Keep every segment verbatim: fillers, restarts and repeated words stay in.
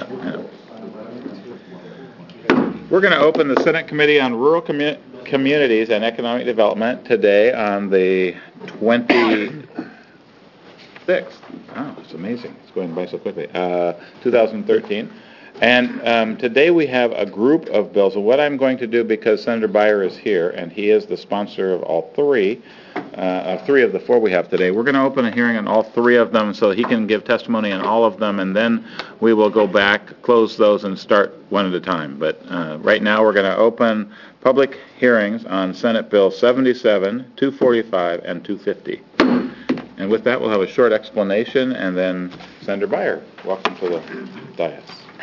We're going to open the Senate Committee on Rural Commu- Communities and Economic Development today on the twenty-sixth. Wow, it's amazing. It's going by so quickly. Uh, two thousand thirteen. And um, today we have a group of bills. And what I'm going to do, because Senator Beyer is here, and he is the sponsor of all three, uh, three of the four we have today, we're going to open a hearing on all three of them so he can give testimony on all of them, and then we will go back, close those, and start one at a time. But uh, right now we're going to open public hearings on Senate Bill seventy-seven, two forty-five, and two fifty. And with that, we'll have a short explanation, and then Senator Beyer, welcome to the dais.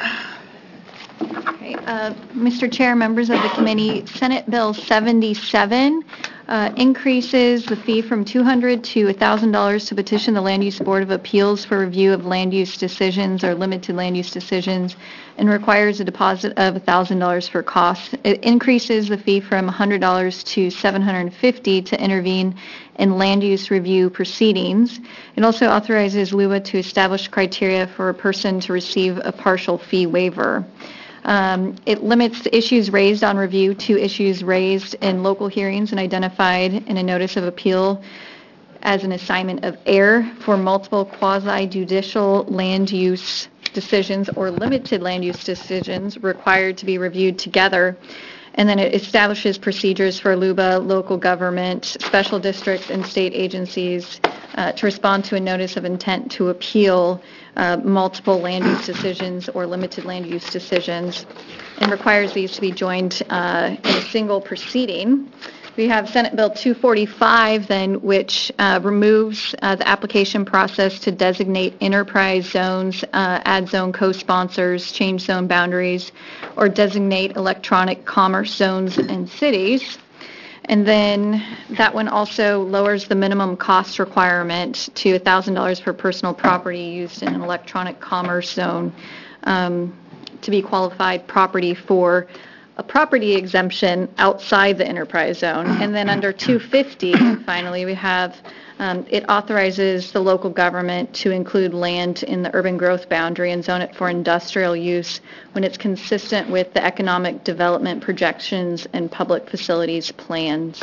Okay, uh, Mister Chair, members of the committee, Senate Bill seventy-seven uh, increases the fee from two hundred dollars to one thousand dollars to petition the Land Use Board of Appeals for review of land use decisions or limited land use decisions, and requires a deposit of one thousand dollars for costs. It increases the fee from one hundred dollars to seven hundred fifty dollars to intervene in land use review proceedings. It also authorizes L U A to establish criteria for a person to receive a partial fee waiver. Um, it limits the issues raised on review to issues raised in local hearings and identified in a notice of appeal as an assignment of error for multiple quasi-judicial land use decisions or limited land use decisions required to be reviewed together. And then it establishes procedures for L U B A, local government, special districts, and state agencies uh, to respond to a notice of intent to appeal uh, multiple land use decisions or limited land use decisions, and requires these to be joined uh, in a single proceeding. We have Senate Bill two forty-five, then, which uh, removes uh, the application process to designate enterprise zones, uh, add zone co-sponsors, change zone boundaries, or designate electronic commerce zones in cities. And then that one also lowers the minimum cost requirement to one thousand dollars per personal property used in an electronic commerce zone um, to be qualified property for a property exemption outside the enterprise zone. And then under two fifty, finally, we have, um, it authorizes the local government to include land in the urban growth boundary and zone it for industrial use when it's consistent with the economic development projections and public facilities plans.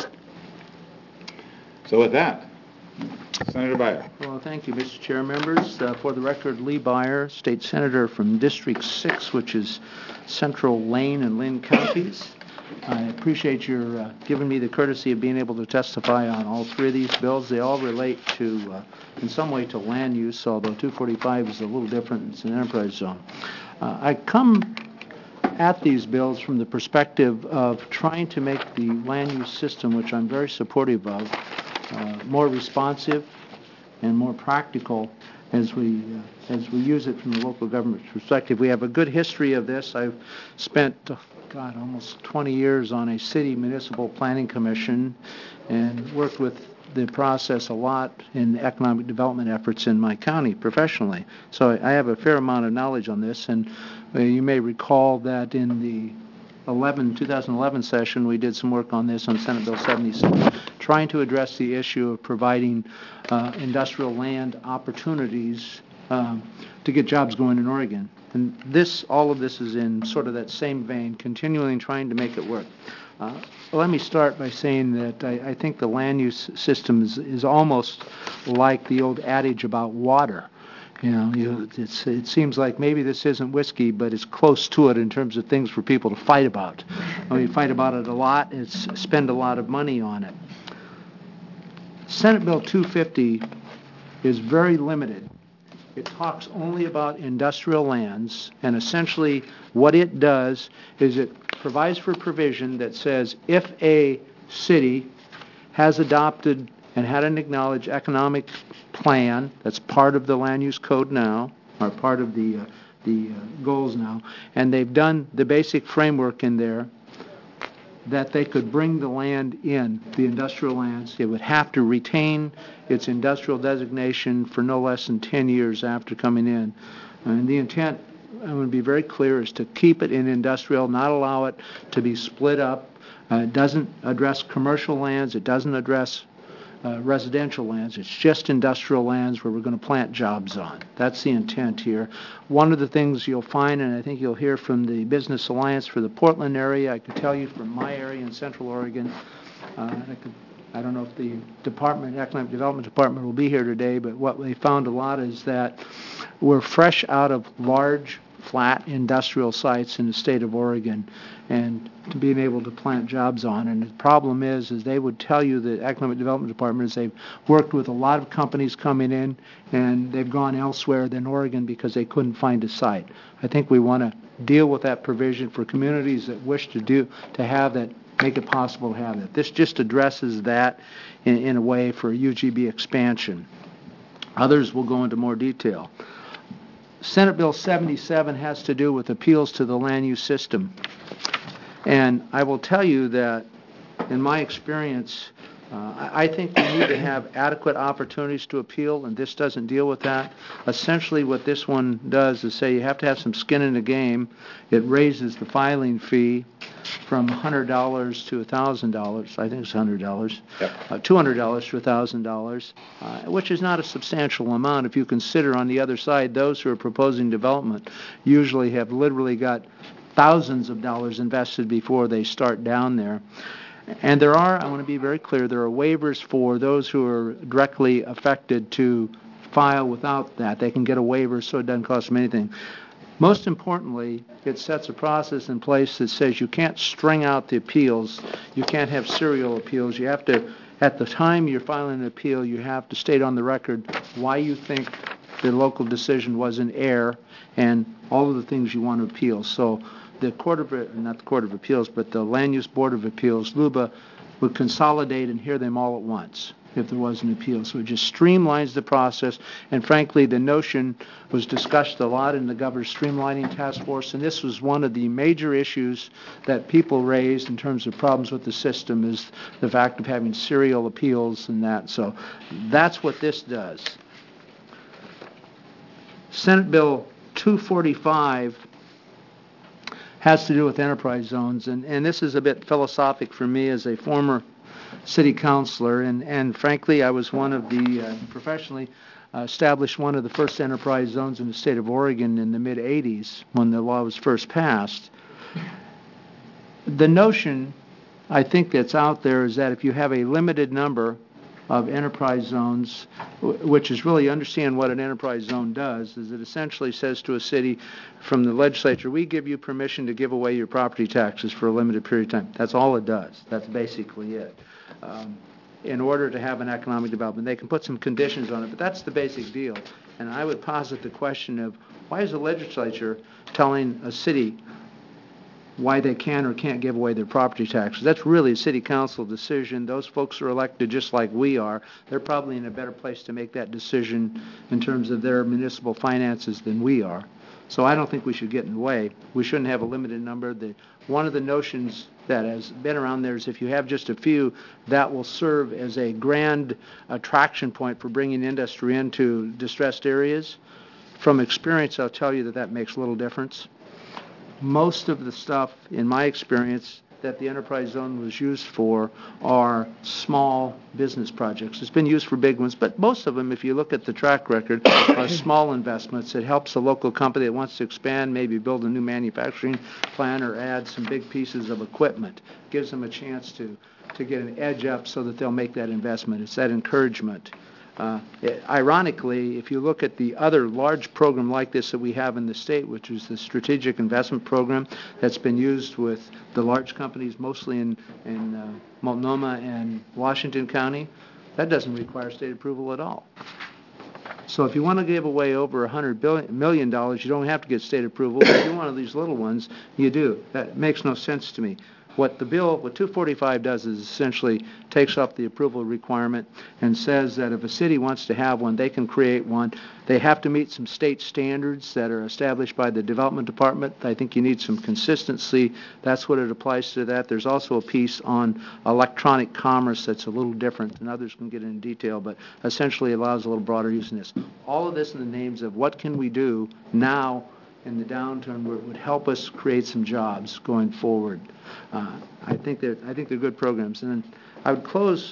So with that, Senator Beyer. Well, thank you, Mister Chair. Members, uh, for the record, Lee Beyer, State Senator from District six, which is Central Lane and Lynn counties. I appreciate your uh, giving me the courtesy of being able to testify on all three of these bills. They all relate to, uh, in some way, to land use, although two forty-five is a little different. It's an enterprise zone. Uh, I come at these bills from the perspective of trying to make the land use system, which I'm very supportive of, uh, more responsive and more practical as we uh, as we use it from the local government perspective. We have a good history of this. I've spent, oh, God, almost twenty years on a city municipal planning commission and worked with the process a lot in economic development efforts in my county professionally. So I have a fair amount of knowledge on this, and uh, you may recall that in the eleven, two thousand eleven session, we did some work on this on Senate Bill seventy-seven, trying to address the issue of providing uh, industrial land opportunities um, to get jobs going in Oregon. And this, all of this is in sort of that same vein, continually trying to make it work. Uh, let me start by saying that I, I think the land use system is, is almost like the old adage about water. You know, you, it's, it seems like maybe this isn't whiskey, but it's close to it in terms of things for people to fight about. And we fight about it a lot and spend a lot of money on it. Senate Bill two fifty is very limited. It talks only about industrial lands, and essentially what it does is it provides for provision that says if a city has adopted and had an acknowledged economic plan that's part of the land use code now, or part of the uh, the uh, goals now, and they've done the basic framework in there, that they could bring the land in, the industrial lands. It would have to retain its industrial designation for no less than ten years after coming in. And the intent, I'm going to be very clear, is to keep it in industrial, not allow it to be split up. Uh, it doesn't address commercial lands. It doesn't address uh, residential lands. It's just industrial lands where we're going to plant jobs on. That's the intent here. One of the things you'll find, and I think you'll hear from the Business Alliance for the Portland area, I could tell you from my area in Central Oregon, uh, I could I don't know if the Department, Economic Development Department will be here today, but what they found a lot is that we're fresh out of large, flat industrial sites in the state of Oregon and to being able to plant jobs on. And the problem is, is they would tell you, the Economic Development Department, is they've worked with a lot of companies coming in and they've gone elsewhere than Oregon because they couldn't find a site. I think we want to deal with that provision for communities that wish to do, to have that, make it possible to have that. This just addresses that in, in a way for U G B expansion. Others will go into more detail. Senate Bill seventy-seven has to do with appeals to the land use system. And I will tell you that in my experience, uh, I think we need to have adequate opportunities to appeal, and this doesn't deal with that. Essentially what this one does is say you have to have some skin in the game. It raises the filing fee from one hundred dollars to one thousand dollars. I think it's one hundred dollars. Yep. Uh, two hundred dollars to one thousand dollars, uh, which is not a substantial amount if you consider on the other side those who are proposing development usually have literally got thousands of dollars invested before they start down there. And there are, I want to be very clear, there are waivers for those who are directly affected to file without that. They can get a waiver so it doesn't cost them anything. Most importantly, it sets a process in place that says you can't string out the appeals. You can't have serial appeals. You have to, at the time you're filing an appeal, you have to state on the record why you think the local decision was in error and all of the things you want to appeal. So the Court of, not the Court of Appeals, but the Land Use Board of Appeals, L U B A, would consolidate and hear them all at once if there was an appeal. So it just streamlines the process, and frankly the notion was discussed a lot in the Governor's Streamlining Task Force, and this was one of the major issues that people raised in terms of problems with the system, is the fact of having serial appeals and that. So that's what this does. Senate Bill two forty-five has to do with enterprise zones, and, and this is a bit philosophic for me as a former city councilor, and, and frankly I was one of the, uh, professionally uh, established one of the first enterprise zones in the state of Oregon in the mid eighties when the law was first passed. The notion, I think, that's out there is that if you have a limited number of enterprise zones, which is really understand what an enterprise zone does, is it essentially says to a city from the legislature, we give you permission to give away your property taxes for a limited period of time. That's all it does. That's basically it. Um, in order to have an economic development, they can put some conditions on it, but that's the basic deal. And I would posit the question of, why is the legislature telling a city why they can or can't give away their property taxes? That's really a city council decision. Those folks are elected just like we are. They're probably in a better place to make that decision in terms of their municipal finances than we are. So I don't think we should get in the way. We shouldn't have a limited number. The, one of the notions that has been around there is if you have just a few, that will serve as a grand attraction point for bringing industry into distressed areas. From experience, I'll tell you that that makes little difference. Most of the stuff, in my experience, that the enterprise zone was used for are small business projects. It's been used for big ones, but most of them, if you look at the track record, are small investments. It helps a local company that wants to expand, maybe build a new manufacturing plant or add some big pieces of equipment. Gives them a chance to, to get an edge up so that they'll make that investment. It's that encouragement. Uh, it, ironically, if you look at the other large program like this that we have in the state, which is the Strategic Investment Program that's been used with the large companies mostly in, in uh, Multnomah and Washington County, that doesn't require state approval at all. So if you want to give away over one hundred million dollars, you don't have to get state approval. If you're one of these little ones, you do. That makes no sense to me. What the bill, what two forty-five does is essentially takes off the approval requirement and says that if a city wants to have one, they can create one. They have to meet some state standards that are established by the Development Department. I think you need some consistency. That's what it applies to that. There's also a piece on electronic commerce that's a little different, and others can get into detail, but essentially allows a little broader use in this. All of this in the names of what can we do now in the downturn where it would help us create some jobs going forward. Uh, I think they're I think they're good programs. And then I would close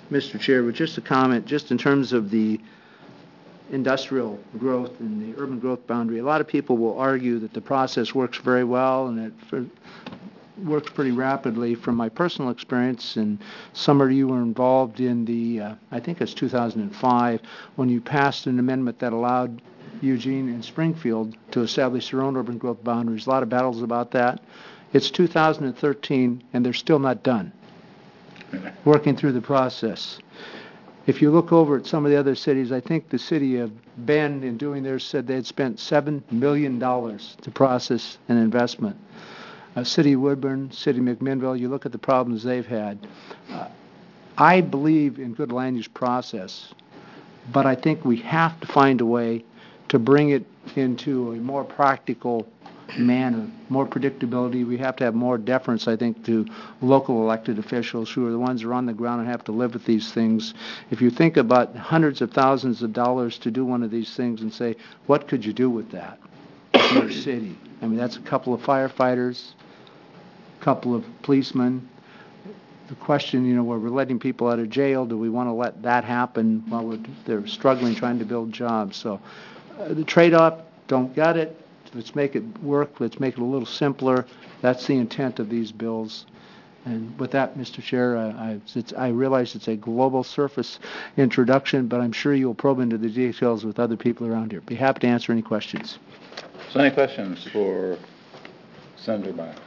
Mister Chair, with just a comment, just in terms of the industrial growth and the urban growth boundary. A lot of people will argue that the process works very well and it for, works pretty rapidly. From my personal experience, and some of you were involved in the, uh, I think it's two thousand five, when you passed an amendment that allowed Eugene and Springfield to establish their own urban growth boundaries. A lot of battles about that. It's two thousand thirteen, and they're still not done working through the process. If you look over at some of the other cities, I think the city of Bend, in doing theirs, said they had spent seven million dollars to process an investment. Uh, City of Woodburn, City of McMinnville, you look at the problems they've had. Uh, I believe in good land use process, but I think we have to find a way to bring it into a more practical manner, more predictability. We have to have more deference, I think, to local elected officials who are the ones who are on the ground and have to live with these things. If you think about hundreds of thousands of dollars to do one of these things and say, what could you do with that in your city? I mean, that's a couple of firefighters, a couple of policemen. The question, you know, where we're letting people out of jail, do we want to let that happen while we're, they're struggling trying to build jobs? So uh, the trade-off, don't get it. Let's make it work. Let's make it a little simpler. That's the intent of these bills. And with that, Mister Chair, uh, I, it's, I realize it's a global surface introduction, but I'm sure you'll probe into the details with other people around here. Be happy to answer any questions. So any questions for Senator Byer?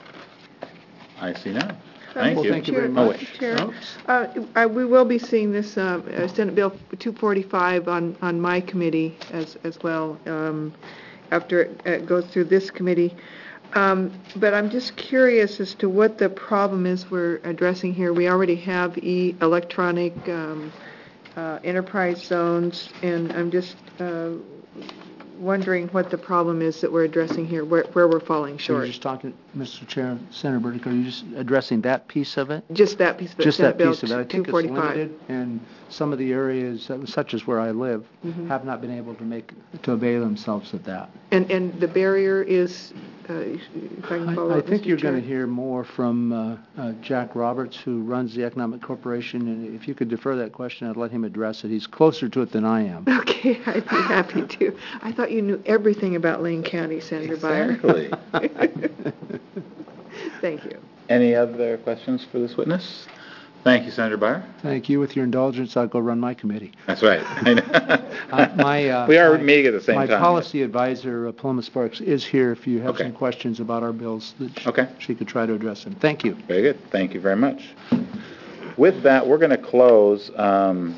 I see none. Thank well, you. Thank you very Oh, much. wait. Chair, uh, I, we will be seeing this uh, uh, Senate Bill two forty-five on, on my committee as, as well. Um, after it, it goes through this committee. Um, but I'm just curious as to what the problem is we're addressing here. We already have e electronic um, uh, enterprise zones, and I'm just uh, wondering what the problem is that we're addressing here, where, where we're falling So you're short. just talking, Mister Chair, Senator Burdick, are you just addressing that piece of it? Just that piece of it. Just Senate that piece Bill of it. I think it's two forty-five. limited, and some of the areas, uh, such as where I live, Mhm. have not been able to make to avail themselves of that. And, and the barrier is, uh, if I can follow I, I up, think Mister you're Chair. going to hear more from uh, uh, Jack Roberts, who runs the Economic Corporation, and if you could defer that question, I'd let him address it. He's closer to it than I am. Okay, I'd be happy to. I thought you knew everything about Lane County, Senator Exactly. Byer. Thank you. Any other questions for this witness? Thank you, Senator Byer. Thank you. With your indulgence, I'll go run my committee. That's right. Uh, my, uh, we are my, meeting at the same my time. My policy advisor, uh, Paloma Sparks, is here if you have Okay. some questions about our bills that sh- Okay. she could try to address them. Thank you. Very good. Thank you very much. With that, we're going to close um,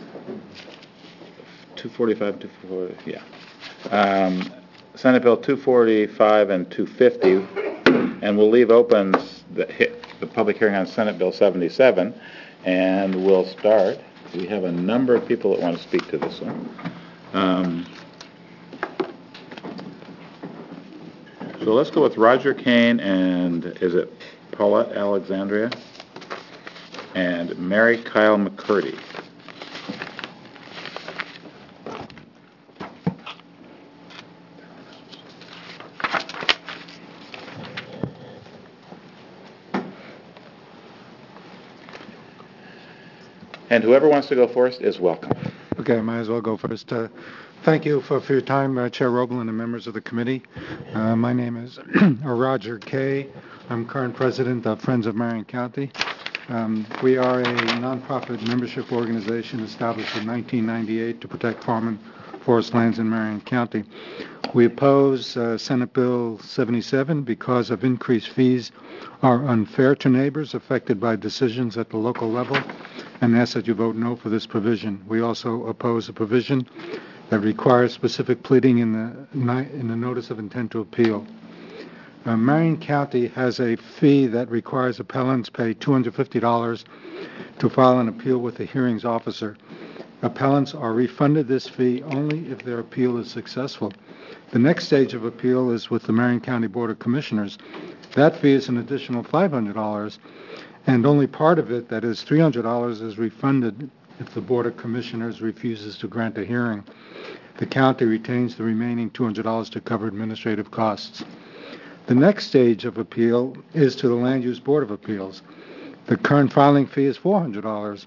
two forty-five, two forty, yeah. Um, Senate Bill two forty-five and two fifty, and we'll leave open the, the public hearing on Senate Bill seventy-seven, and we'll start. We have a number of people that want to speak to this one. Um, so let's go with Roger Kane and, is it Paulette Alexandria? And Mary Kyle McCurdy. And whoever wants to go first is welcome. Okay, I might as well go first. Uh, thank you for, for your time, uh, Chair Roble and the members of the committee. Uh, my name is Roger Kay. I'm current president of Friends of Marion County. Um, we are a nonprofit membership organization established in nineteen ninety-eight to protect farm and forest lands in Marion County. We oppose uh, Senate Bill seventy-seven because of increased fees are unfair to neighbors affected by decisions at the local level, and ask that you vote no for this provision. We also oppose a provision that requires specific pleading in the in the notice of intent to appeal. Uh, Marion County has a fee that requires appellants pay two hundred fifty dollars to file an appeal with the hearings officer. Appellants are refunded this fee only if their appeal is successful. The next stage of appeal is with the Marion County Board of Commissioners. That fee is an additional five hundred dollars, and only part of it, that is three hundred dollars, is refunded if the Board of Commissioners refuses to grant a hearing. The county retains the remaining two hundred dollars to cover administrative costs. The next stage of appeal is to the Land Use Board of Appeals. The current filing fee is four hundred dollars.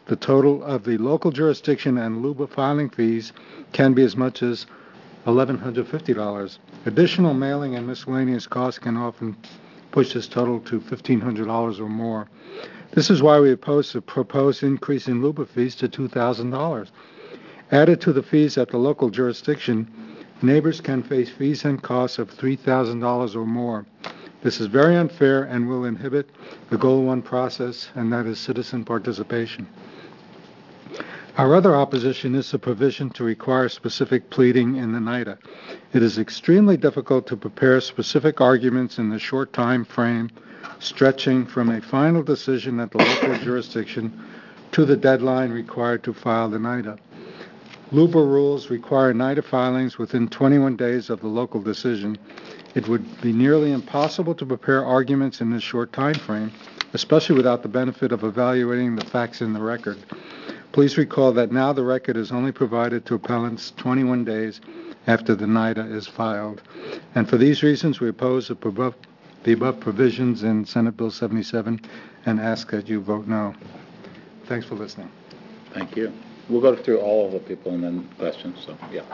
the total of the local jurisdiction and LUBA filing fees can be as much as one thousand one hundred fifty dollars. Additional mailing and miscellaneous costs can often push this total to fifteen hundred dollars or more. This is why we oppose the proposed increase in LUBA fees to two thousand dollars. Added to the fees at the local jurisdiction, neighbors can face fees and costs of three thousand dollars or more. This is very unfair and will inhibit the Goal one process, and that is citizen participation. Our other opposition is the provision to require specific pleading in the NIDA. It is extremely difficult to prepare specific arguments in the short time frame, stretching from a final decision at the local jurisdiction to the deadline required to file the NIDA. LUBA rules require NIDA filings within twenty-one days of the local decision. It would be nearly impossible to prepare arguments in this short time frame, especially without the benefit of evaluating the facts in the record. Please recall that now the record is only provided to appellants twenty-one days after the NIDA is filed. And for these reasons, we oppose the above, the above provisions in Senate Bill seventy-seven and ask that you vote no. Thanks for listening. Thank you. We'll go through all of the people and then questions, so, yeah.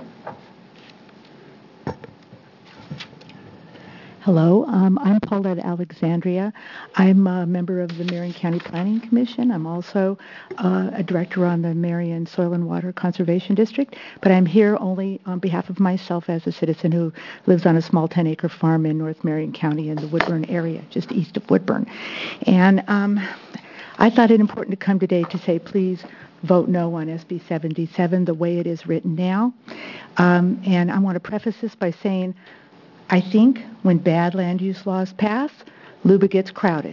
Hello, um, I'm Paulette Alexandria. I'm a member of the Marion County Planning Commission. I'm also uh, a director on the Marion Soil and Water Conservation District, but I'm here only on behalf of myself as a citizen who lives on a small ten-acre farm in North Marion County in the Woodburn area, just east of Woodburn. And um, I thought it important to come today to say, please vote no on S B seventy-seven the way it is written now. Um, and I want to preface this by saying, I think when bad land use laws pass, LUBA gets crowded.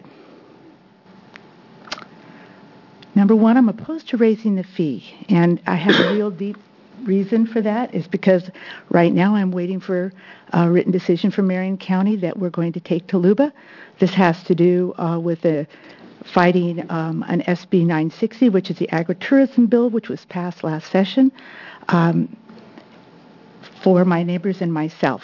Number one, I'm opposed to raising the fee, and I have a real deep reason for that is because right now I'm waiting for a written decision from Marion County that we're going to take to LUBA. This has to do uh, with a fighting um, an S B nine sixty, which is the agritourism bill, which was passed last session, um, for my neighbors and myself.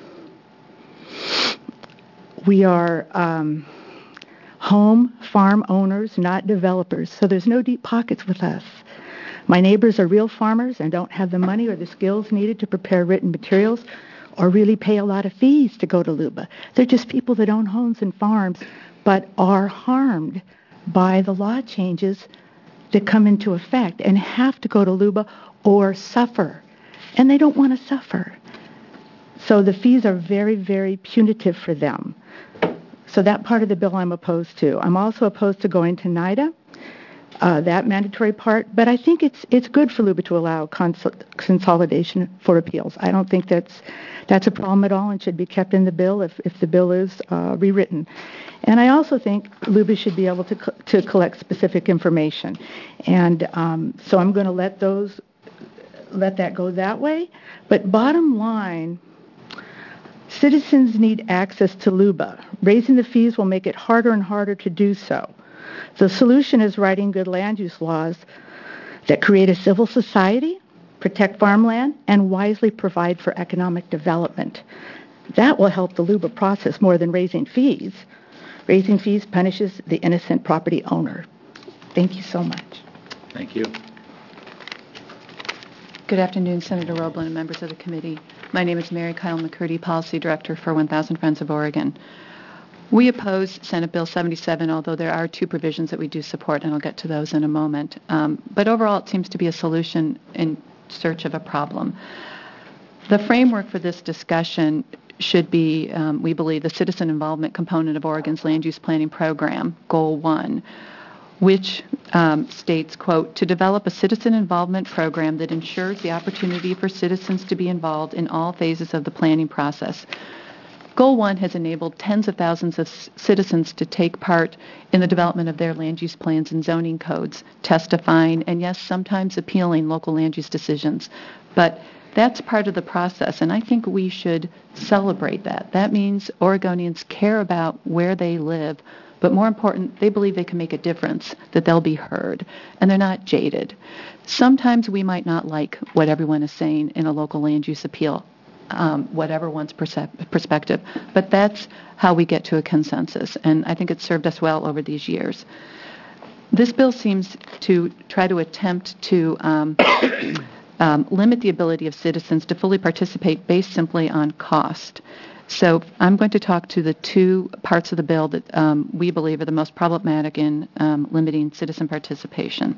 We are um, home farm owners, not developers, so there's no deep pockets with us. My neighbors are real farmers and don't have the money or the skills needed to prepare written materials or really pay a lot of fees to go to LUBA. They're just people that own homes and farms but are harmed by the law changes that come into effect and have to go to LUBA or suffer. And they don't want to suffer. So the fees are very, very punitive for them. So that part of the bill I'm opposed to. I'm also opposed to going to NIDA, uh, that mandatory part, but I think it's it's good for LUBA to allow cons- consolidation for appeals. I don't think that's that's a problem at all and should be kept in the bill if, if the bill is uh, rewritten. And I also think LUBA should be able to co- to collect specific information. And um, so I'm going to let those let that go that way. But bottom line, citizens need access to LUBA. Raising the fees will make it harder and harder to do so. The solution is writing good land use laws that create a civil society, protect farmland, and wisely provide for economic development. That will help the LUBA process more than raising fees. Raising fees punishes the innocent property owner. Thank you so much. Thank you. Good afternoon, Senator Roblin and members of the committee. My name is Mary Kyle McCurdy, Policy Director for one thousand Friends of Oregon. We oppose Senate Bill seventy-seven, although there are two provisions that we do support, and I'll get to those in a moment. Um, but overall, it seems to be a solution in search of a problem. The framework for this discussion should be, um, we believe, the citizen involvement component of Oregon's land use planning program, Goal one, which um, states, quote, to develop a citizen involvement program that ensures the opportunity for citizens to be involved in all phases of the planning process. Goal one has enabled tens of thousands of c- citizens to take part in the development of their land use plans and zoning codes, testifying, and yes, sometimes appealing local land use decisions. But that's part of the process, and I think we should celebrate that. That means Oregonians care about where they live, but more important, they believe they can make a difference, that they'll be heard, and they're not jaded. Sometimes we might not like what everyone is saying in a local land use appeal, um, whatever one's percep- perspective, but that's how we get to a consensus, and I think it's served us well over these years. This bill seems to try to attempt to um, um, limit the ability of citizens to fully participate based simply on cost. So I'm going to talk to the two parts of the bill that um, we believe are the most problematic in um, limiting citizen participation.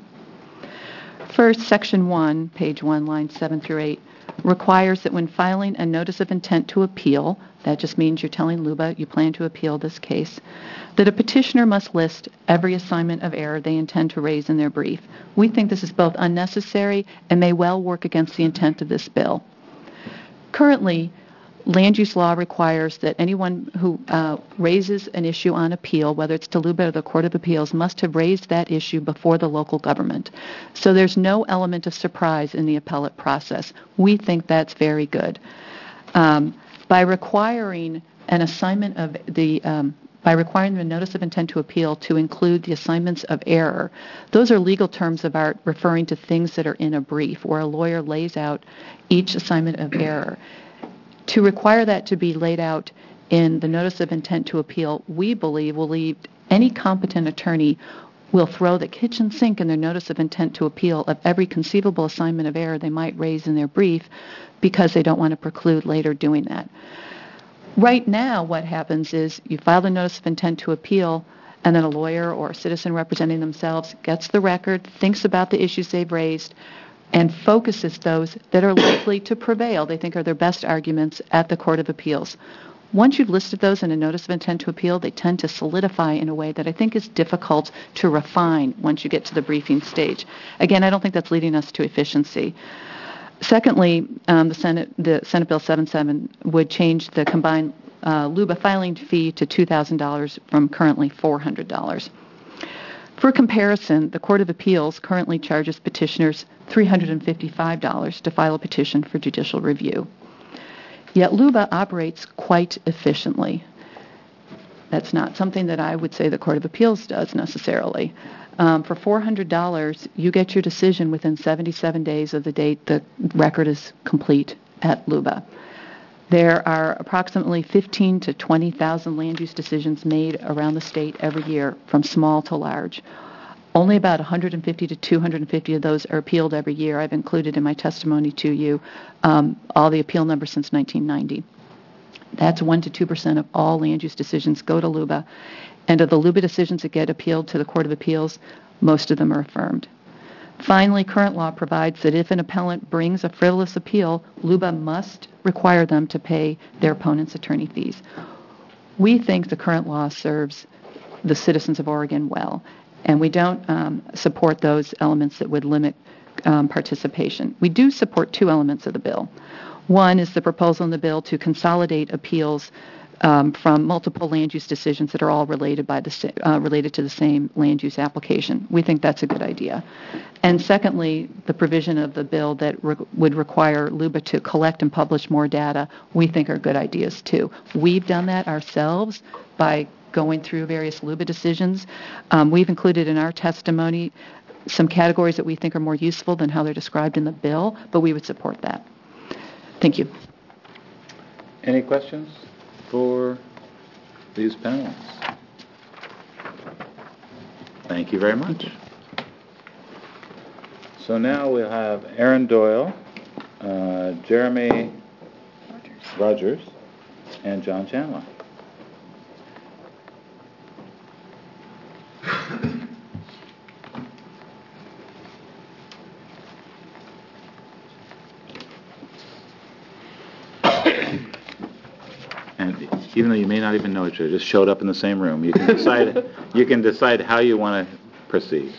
First, Section one, page one, lines seven through eight, requires that when filing a notice of intent to appeal, that just means you're telling LUBA you plan to appeal this case, that a petitioner must list every assignment of error they intend to raise in their brief. We think this is both unnecessary and may well work against the intent of this bill. Currently, land use law requires that anyone who uh, raises an issue on appeal, whether it's to LUBA or the Court of Appeals, must have raised that issue before the local government. So there's no element of surprise in the appellate process. We think that's very good. Um, by requiring an assignment of the um, by requiring the notice of intent to appeal to include the assignments of error, those are legal terms of art referring to things that are in a brief where a lawyer lays out each assignment of error. To require that to be laid out in the notice of intent to appeal, we believe will leave any competent attorney will throw the kitchen sink in their notice of intent to appeal of every conceivable assignment of error they might raise in their brief because they don't want to preclude later doing that. Right now, what happens is you file the notice of intent to appeal, and then a lawyer or a citizen representing themselves gets the record, thinks about the issues they've raised, and focuses those that are likely to prevail, they think are their best arguments at the Court of Appeals. Once you've listed those in a notice of intent to appeal, they tend to solidify in a way that I think is difficult to refine once you get to the briefing stage. Again, I don't think that's leading us to efficiency. Secondly, um, the Senate, the Senate Bill seventy-seven would change the combined uh, LUBA filing fee to two thousand dollars from currently four hundred dollars. For comparison, the Court of Appeals currently charges petitioners three hundred fifty-five dollars to file a petition for judicial review. Yet LUBA operates quite efficiently. That's not something that I would say the Court of Appeals does necessarily. Um, for four hundred dollars, you get your decision within seventy-seven days of the date the record is complete at LUBA. There are approximately fifteen to twenty thousand land use decisions made around the state every year, from small to large. Only about one hundred fifty to two hundred fifty of those are appealed every year. I've included in my testimony to you um, all the appeal numbers since nineteen ninety. That's one to two percent of all land use decisions go to LUBA. And of the LUBA decisions that get appealed to the Court of Appeals, most of them are affirmed. Finally, current law provides that if an appellant brings a frivolous appeal, LUBA must require them to pay their opponent's attorney fees. We think the current law serves the citizens of Oregon well, and we don't um, support those elements that would limit um, participation. We do support two elements of the bill. One is the proposal in the bill to consolidate appeals Um, from multiple land use decisions that are all related by the uh, related to the same land use application. We think that's a good idea. And secondly, the provision of the bill that re- would require LUBA to collect and publish more data, we think are good ideas too. We've done that ourselves by going through various LUBA decisions. Um, we've included in our testimony some categories that we think are more useful than how they're described in the bill, but we would support that. Thank you. Any questions for these panelists? Thank you very much. So now we'll have Aaron Doyle, uh, Jeremy Rogers. Rogers, and John Chandler. And even though you may not even know each other, just showed up in the same room, you can decide you can decide how you want to proceed.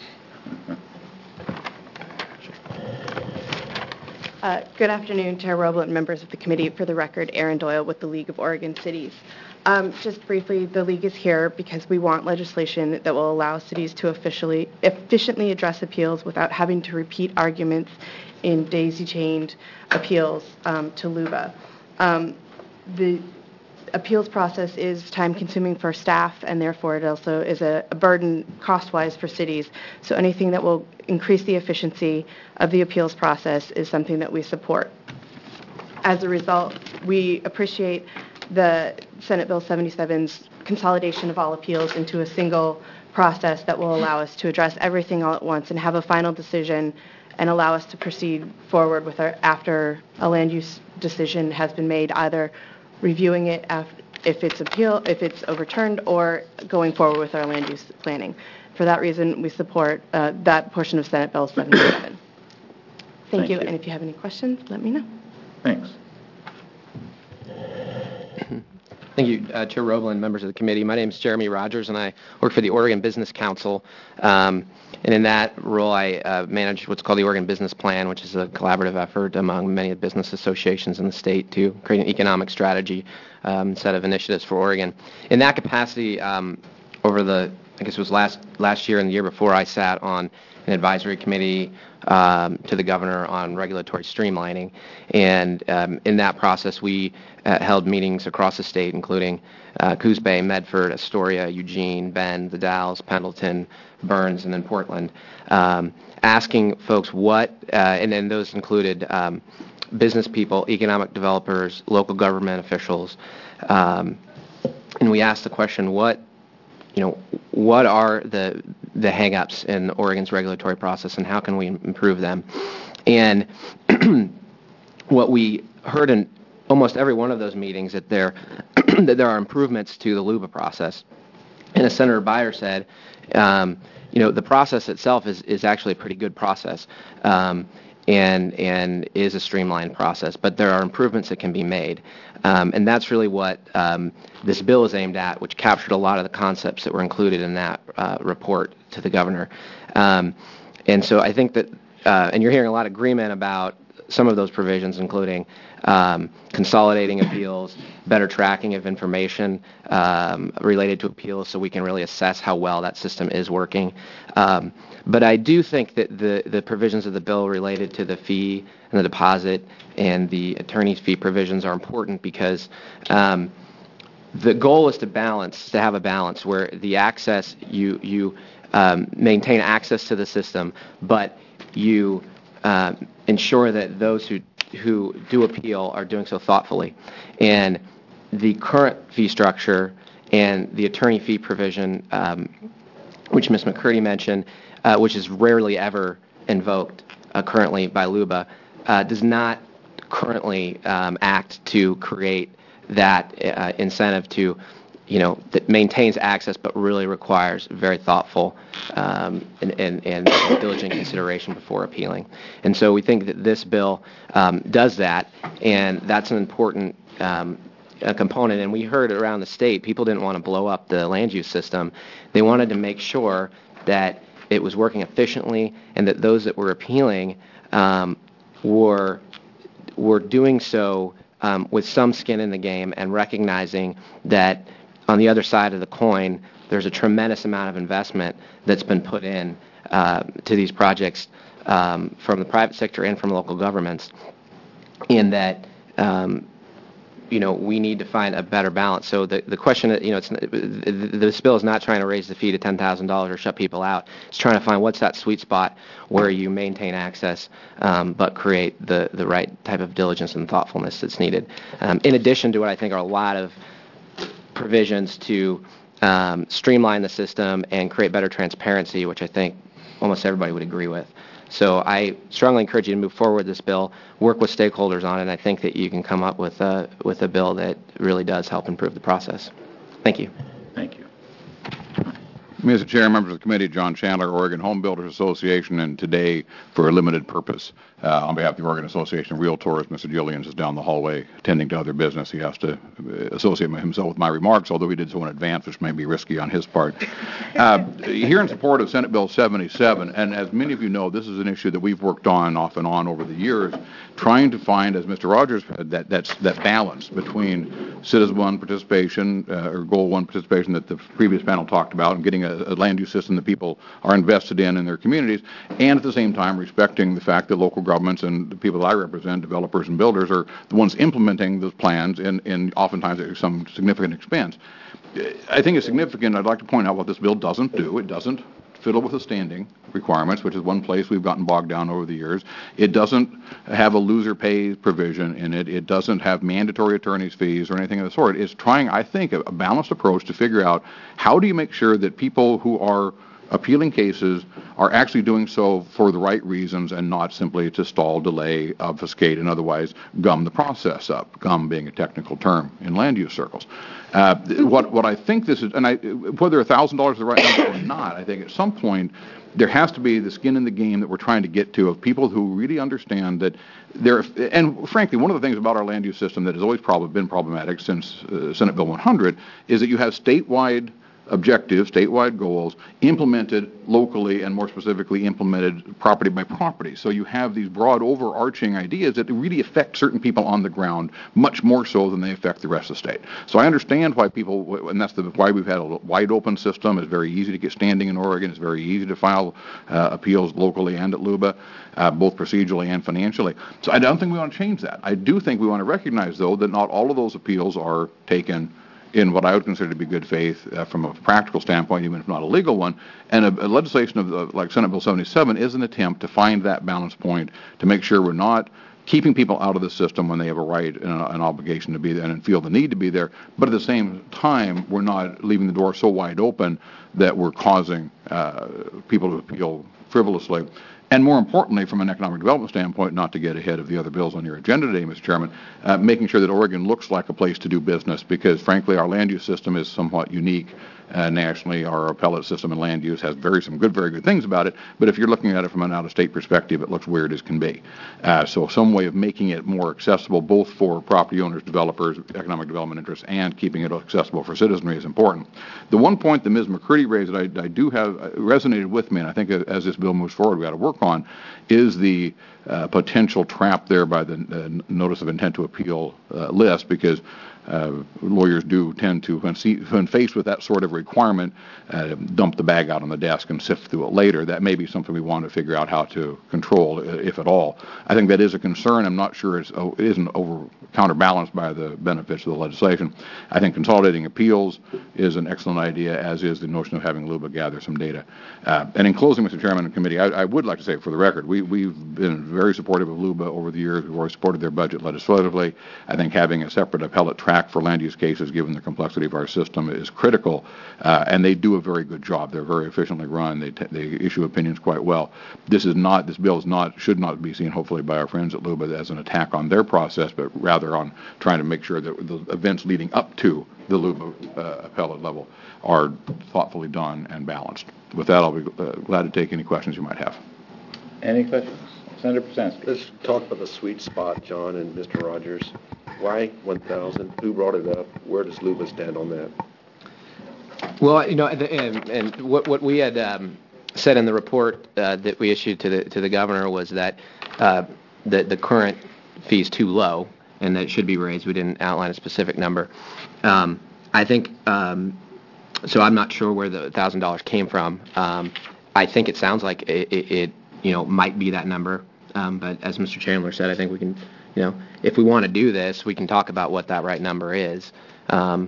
Uh, good afternoon, Chair Roble and members of the committee. For the record, Aaron Doyle with the League of Oregon Cities. Um, just briefly, the League is here because we want legislation that will allow cities to officially, efficiently address appeals without having to repeat arguments in daisy-chained appeals um, to LUBA. Um, the appeals process is time-consuming for staff, and therefore it also is a, a burden cost-wise for cities. So anything that will increase the efficiency of the appeals process is something that we support. As a result, we appreciate the Senate Bill seventy-seven's consolidation of all appeals into a single process that will allow us to address everything all at once and have a final decision and allow us to proceed forward with our, after a land use decision has been made, either reviewing it after, if it's appeal, if it's overturned, or going forward with our land use planning. For that reason, we support uh, that portion of Senate Bill seventy-seven. Thank, Thank you. you. And if you have any questions, let me know. Thanks. Thank you, uh, Chair Roblin, members of the committee. My name is Jeremy Rogers, and I work for the Oregon Business Council. Um, and in that role, I uh, manage what's called the Oregon Business Plan, which is a collaborative effort among many business associations in the state to create an economic strategy um, set of initiatives for Oregon. In that capacity, um, over the, I guess it was last last year and the year before, I sat on an advisory committee um, to the governor on regulatory streamlining. And um, in that process, we uh, held meetings across the state, including uh, Coos Bay, Medford, Astoria, Eugene, Bend, the Dalles, Pendleton, Burns, and then Portland, um, asking folks what, uh, and then those included um, business people, economic developers, local government officials, um, and we asked the question, what you know, what are the the hang-ups in Oregon's regulatory process, and how can we improve them? And what we heard in almost every one of those meetings that there that there are improvements to the LUBA process. And as Senator Beyer said, um, you know, the process itself is is actually a pretty good process. Um, and and is a streamlined process, but there are improvements that can be made. Um, and that's really what um, this bill is aimed at, which captured a lot of the concepts that were included in that uh, report to the governor. Um, and so I think that, uh, and you're hearing a lot of agreement about some of those provisions, including um, consolidating appeals, better tracking of information um, related to appeals so we can really assess how well that system is working. Um, but I do think that the, the provisions of the bill related to the fee and the deposit and the attorney's fee provisions are important because um, the goal is to balance, to have a balance where the access, you, you um, maintain access to the system, but you uh, ensure that those who who do appeal are doing so thoughtfully. And the current fee structure and the attorney fee provision, um, which Miz McCurdy mentioned, uh, which is rarely ever invoked uh, currently by LUBA, uh, does not currently um, act to create that uh, incentive to, you know, that maintains access but really requires very thoughtful um, and, and, and diligent consideration before appealing. And so we think that this bill um, does that, and that's an important um, a component. And we heard around the state, people didn't want to blow up the land use system. They wanted to make sure that it was working efficiently and that those that were appealing um, were were doing so um, with some skin in the game and recognizing that on the other side of the coin, there's a tremendous amount of investment that's been put in uh, to these projects um, from the private sector and from local governments, in that um, you know we need to find a better balance. So the the question, you know, it's, this bill is not trying to raise the fee to ten thousand dollars or shut people out. It's trying to find what's that sweet spot where you maintain access um, but create the the right type of diligence and thoughtfulness that's needed. Um, in addition to what I think are a lot of provisions to um, streamline the system and create better transparency, which I think almost everybody would agree with. So I strongly encourage you to move forward with this bill, work with stakeholders on it, and I think that you can come up with a, with a bill that really does help improve the process. Thank you. Thank you. Mister Chair, members of the committee, John Chandler, Oregon Home Builders Association, and today, for a limited purpose, uh, on behalf of the Oregon Association of Realtors, Mister Gillians is down the hallway attending to other business. He has to associate himself with my remarks, although he did so in advance, which may be risky on his part. Uh, here in support of Senate Bill seventy-seven, and as many of you know, this is an issue that we've worked on off and on over the years, trying to find, as Mister Rogers said, that, that's, that balance between citizen one participation, uh, or goal one participation that the previous panel talked about, and getting a, a land use system that people are invested in in their communities, and at the same time respecting the fact that local governments and the people that I represent, developers and builders, are the ones implementing those plans, in, in oftentimes at some significant expense. I think it's significant. I'd like to point out what this bill doesn't do. It doesn't fiddle with the standing requirements, which is one place we've gotten bogged down over the years. It doesn't have a loser pays provision in it. It doesn't have mandatory attorney's fees or anything of the sort. It's trying, I think, a, a balanced approach to figure out how do you make sure that people who are appealing cases are actually doing so for the right reasons and not simply to stall, delay, obfuscate, and otherwise gum the process up, gum being a technical term in land use circles. Uh, what, what I think this is, and I, whether one thousand dollars is the right number or not, I think at some point there has to be the skin in the game that we're trying to get to of people who really understand that there, and frankly, one of the things about our land use system that has always probably been problematic since uh, Senate Bill one hundred is that you have statewide objectives, statewide goals, implemented locally and more specifically implemented property by property. So you have these broad overarching ideas that really affect certain people on the ground much more so than they affect the rest of the state. So I understand why people, and that's the, why we've had a wide open system. It's very easy to get standing in Oregon. It's very easy to file uh, appeals locally and at L U B A, uh, both procedurally and financially. So I don't think we want to change that. I do think we want to recognize, though, that not all of those appeals are taken in what I would consider to be good faith uh, from a practical standpoint, even if not a legal one. And a, a legislation of the, like Senate Bill seventy-seven is an attempt to find that balance point to make sure we're not keeping people out of the system when they have a right and a, an obligation to be there and feel the need to be there, but at the same time, we're not leaving the door so wide open that we're causing uh, people to appeal frivolously. And more importantly, from an economic development standpoint, not to get ahead of the other bills on your agenda today, Mister Chairman, uh, making sure that Oregon looks like a place to do business because, frankly, our land use system is somewhat unique uh, nationally. Our appellate system in land use has very some good, very good things about it, but if you're looking at it from an out-of-state perspective, it looks weird as can be. Uh, so some way of making it more accessible both for property owners, developers, economic development interests, and keeping it accessible for citizenry is important. The one point that Miz McCurdy raised that I, I do have uh, resonated with me, and I think as this bill moves forward, we got to work on, is the uh, potential trap there by the uh, notice of intent to appeal uh, list, because uh, lawyers do tend to, when, see, when faced with that sort of requirement, uh, dump the bag out on the desk and sift through it later. That may be something we want to figure out how to control, if at all. I think that is a concern. I'm not sure it's, oh, it isn't over counterbalanced by the benefits of the legislation. I think consolidating appeals is an excellent idea, as is the notion of having L U B A gather some data. Uh, and in closing, Mister Chairman and committee, I, I would like to say, for the record, we, we've been very supportive of L U B A over the years. We've always supported their budget legislatively. I think having a separate appellate track for land use cases, given the complexity of our system, is critical. Uh, and they do a very good job. They're very efficiently run. They, t they issue opinions quite well. This is not, this bill is not, should not be seen, hopefully, by our friends at L U B A as an attack on their process, but rather on trying to make sure that the events leading up to the L U B A uh, appellate level are thoughtfully done and balanced. With that, I'll be uh, glad to take any questions you might have. Any questions? Senator Prasansky. Let's talk about the sweet spot, John and Mister Rogers. Why one thousand? Who brought it up? Where does L U B A stand on that? Well, you know, and, and what, what we had um, said in the report uh, that we issued to the to the governor was that uh, the the current fee is too low and that it should be raised. We didn't outline a specific number. Um, I think um, so. I'm not sure where the thousand dollars came from. Um, I think it sounds like it, it, it you know might be that number. Um, but as Mister Chandler said, I think we can, you know, if we want to do this, we can talk about what that right number is. Um,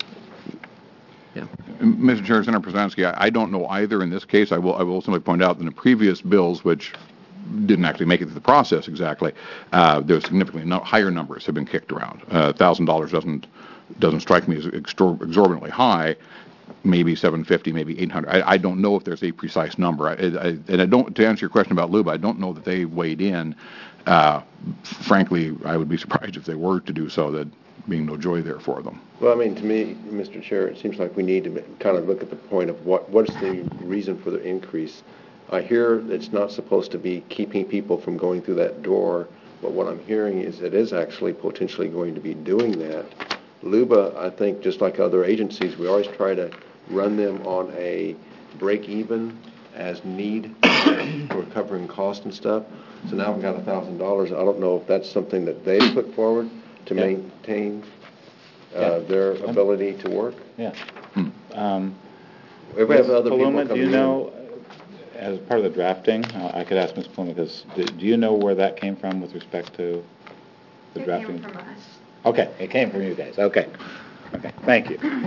yeah. Mister Chair, Senator Prasansky, I, I don't know either in this case. I will, I will simply point out that in the previous bills, which didn't actually make it through the process exactly, uh, there's significantly no, higher numbers have been kicked around. Uh, one thousand dollars doesn't doesn't strike me as extor exorbitantly high. Maybe seven fifty, maybe eight hundred. I, I don't know if there's a precise number. I, I, and I don't, to answer your question about L U B A, I don't know that they weighed in. Uh, frankly, I would be surprised if they were to do so, that being no joy there for them. Well, I mean, to me, Mister Chair, it seems like we need to kind of look at the point of what what's the reason for the increase. I hear it's not supposed to be keeping people from going through that door, but what I'm hearing is it is actually potentially going to be doing that. L U B A, I think, just like other agencies, we always try to run them on a break-even as need for covering cost and stuff. So now we've got one thousand dollars. I don't know if that's something that they put forward to yeah. maintain uh, yeah. their ability to work. Yeah. Hmm. Um, if we have other Paloma, people do you in, know, as part of the drafting, uh, I could ask Miz Paloma, because do, do you know where that came from with respect to the it drafting? It came from us. Okay, it came from you guys. Okay. Okay, thank you.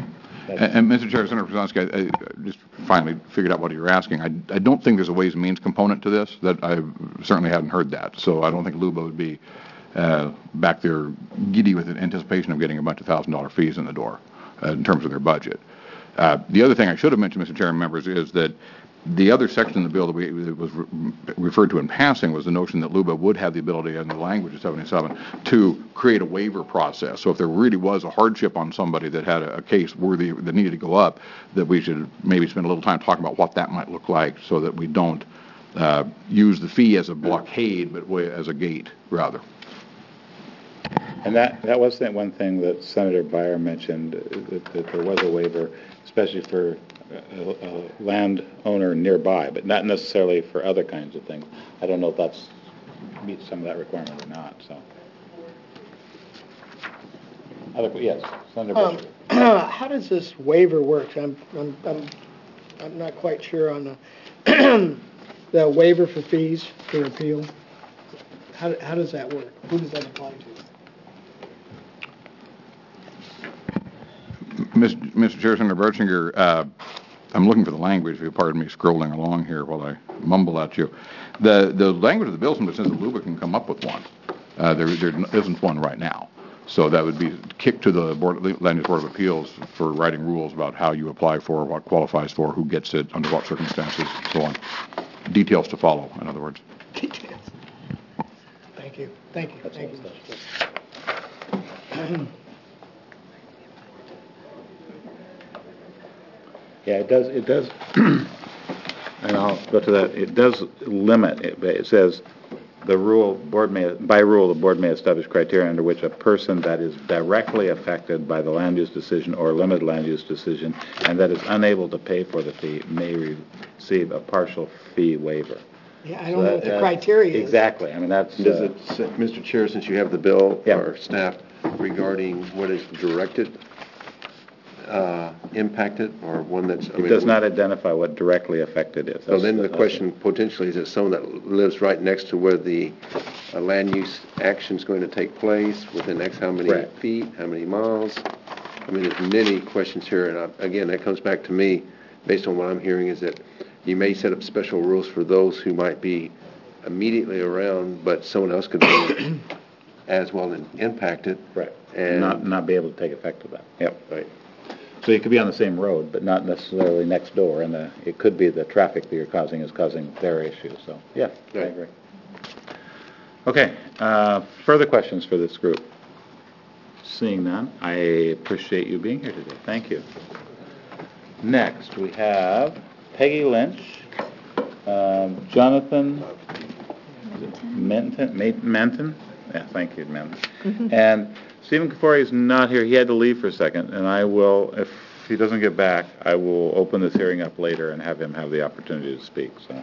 And, and Mister Chair, Senator Przanski, I, I just finally figured out what you were asking. I, I don't think there's a ways and means component to this. That I certainly hadn't heard that. So I don't think Luba would be uh, back there giddy with anticipation of getting a bunch of thousand dollar fees in the door uh, in terms of their budget. Uh, the other thing I should have mentioned, Mister Chair and members, is that the other section in the bill that, we, that was re referred to in passing was the notion that Luba would have the ability, in the language of seventy-seven, to create a waiver process. So if there really was a hardship on somebody that had a, a case worthy that needed to go up, that we should maybe spend a little time talking about what that might look like, so that we don't uh, use the fee as a blockade, but as a gate rather. And that that was the one thing that Senator Beyer mentioned, that, that there was a waiver, especially for A, a landowner nearby, but not necessarily for other kinds of things. I don't know if that's meets some of that requirement or not. So, other yes, Senator um, how does this waiver work? I'm I'm I'm, I'm not quite sure on the the waiver for fees for appeal. How how does that work? Who does that apply to? Mister Chair, Senator Bertschinger, uh, I'm looking for the language, if you'll pardon me scrolling along here while I mumble at you. The the language of the bill simply says that Luba can come up with one. Uh, there, there isn't one right now. So that would be kicked to the Board, Land Use Board of Appeals for writing rules about how you apply for, what qualifies for, who gets it, under what circumstances, so on. Details to follow, in other words. Details. Thank you. Thank you. That's Thank you. yeah, it does. It does, and I'll go to that. It does limit. It, it says the rule board may by rule the board may establish criteria under which a person that is directly affected by the land use decision or limited land use decision and that is unable to pay for the fee may receive a partial fee waiver. Yeah, I don't so know that, what the criteria is. Exactly. I mean, that's... Does uh, it, Mister Chair, since you have the bill, yeah. or staff, regarding what is directed, uh, impacted, or one that's... I it mean, does not identify what directly affected is. So then the question potentially is that someone that lives right next to where the uh, land use action is going to take place, within X how many Correct. feet, how many miles? I mean, there's many questions here, and I, again, that comes back to me, based on what I'm hearing, is that you may set up special rules for those who might be immediately around, but someone else could be as well in, impacted. Right. And not not be able to take effect of that. Yep. Right. So you could be on the same road, but not necessarily next door, and the, it could be the traffic that you're causing is causing their issue. So, yeah, right. I agree. Okay. Uh, further questions for this group? Seeing none, I appreciate you being here today. Thank you. Next, we have Peggy Lynch, um, Jonathan Menton, Menton? Yeah, thank you, Menton. Mm-hmm. And Stephen Kafori is not here. He had to leave for a second, and I will, if he doesn't get back, I will open this hearing up later and have him have the opportunity to speak. So.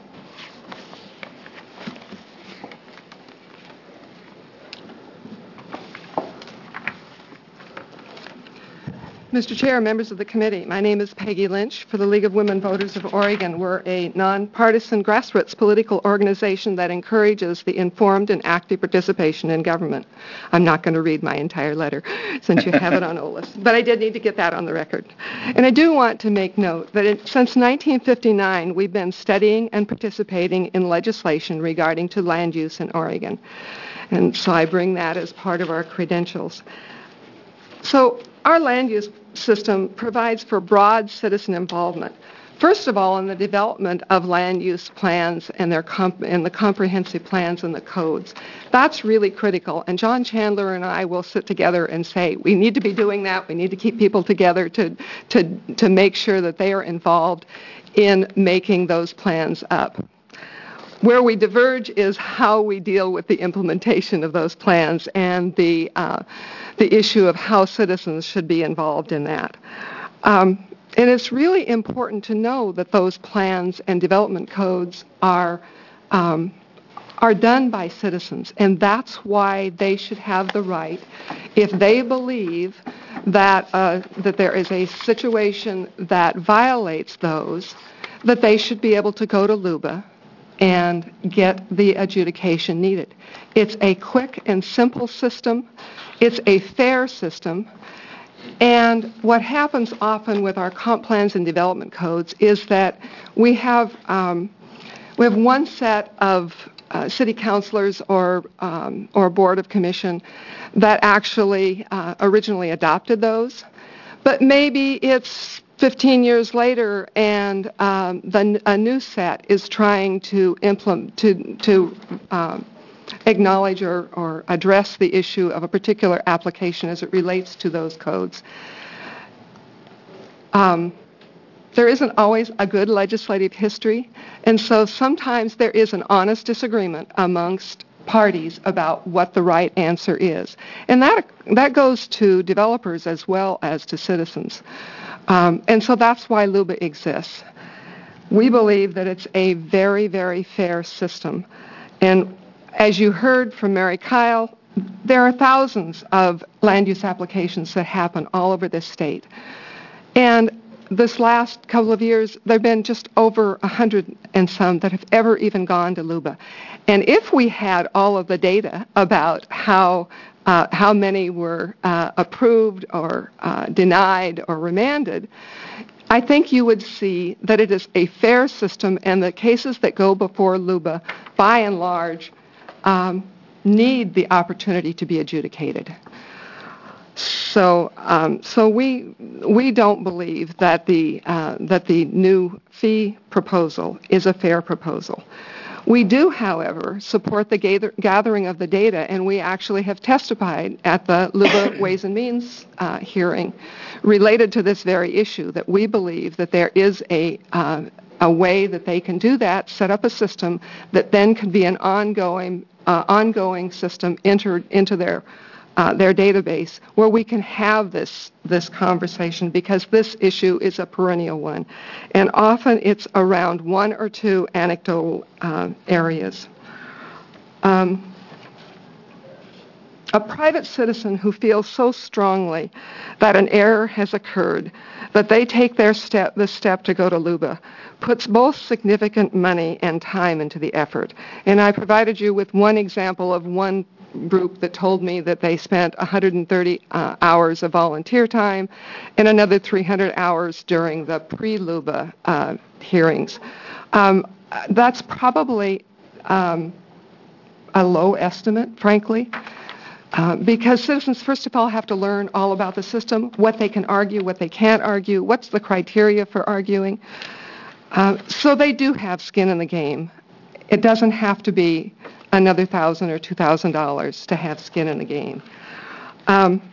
Mister Chair, members of the committee, my name is Peggy Lynch for the League of Women Voters of Oregon. We're a nonpartisan grassroots political organization that encourages the informed and active participation in government. I'm not going to read my entire letter since you have it on O L I S, but I did need to get that on the record. And I do want to make note that it, since nineteen fifty-nine, we've been studying and participating in legislation regarding to land use in Oregon. And so I bring that as part of our credentials. So our land use system provides for broad citizen involvement. First of all, in the development of land use plans and their comp- and the comprehensive plans and the codes. That's really critical. And John Chandler and I will sit together and say, we need to be doing that. We need to keep people together to, to, to make sure that they are involved in making those plans up. Where we diverge is how we deal with the implementation of those plans and the uh, the issue of how citizens should be involved in that. Um, and it's really important to know that those plans and development codes are um, are done by citizens, and that's why they should have the right, if they believe that uh, that there is a situation that violates those, that they should be able to go to LUBA and get the adjudication needed. It's a quick and simple system. It's a fair system. And what happens often with our comp plans and development codes is that we have um, we have one set of uh, city councilors or um, or board of commission that actually uh, originally adopted those, but maybe it's fifteen years later and um, the, a new set is trying to implement to to um, acknowledge or, or address the issue of a particular application as it relates to those codes. Um, there isn't always a good legislative history, and so sometimes there is an honest disagreement amongst parties about what the right answer is. And that, that goes to developers as well as to citizens. Um, and so that's why LUBA exists. We believe that it's a very, very fair system. And as you heard from Mary Kyle, there are thousands of land use applications that happen all over this state. And this last couple of years, there have been just over a hundred and some that have ever even gone to LUBA. And if we had all of the data about how uh, how many were uh, approved or uh, denied or remanded, I think you would see that it is a fair system, and the cases that go before LUBA, by and large, um, need the opportunity to be adjudicated. So, um, so we we don't believe that the uh, that the new fee proposal is a fair proposal. We do, however, support the gather, gathering of the data, and we actually have testified at the LUBA Ways and Means uh, hearing related to this very issue, that we believe that there is a uh, a way that they can do that, set up a system that then can be an ongoing uh, ongoing system entered into their Uh, their database, where we can have this this conversation, because this issue is a perennial one, and often it's around one or two anecdotal uh, areas. Um, a private citizen who feels so strongly that an error has occurred that they take their step, the step to go to LUBA, puts both significant money and time into the effort. And I provided you with one example of one group that told me that they spent one hundred thirty uh, hours of volunteer time and another three hundred hours during the pre-LUBA uh, hearings. Um, that's probably um, a low estimate, frankly, uh, because citizens, first of all, have to learn all about the system, what they can argue, what they can't argue, what's the criteria for arguing. Uh, so they do have skin in the game. It doesn't have to be another thousand or two thousand dollars to have skin in the game. Um,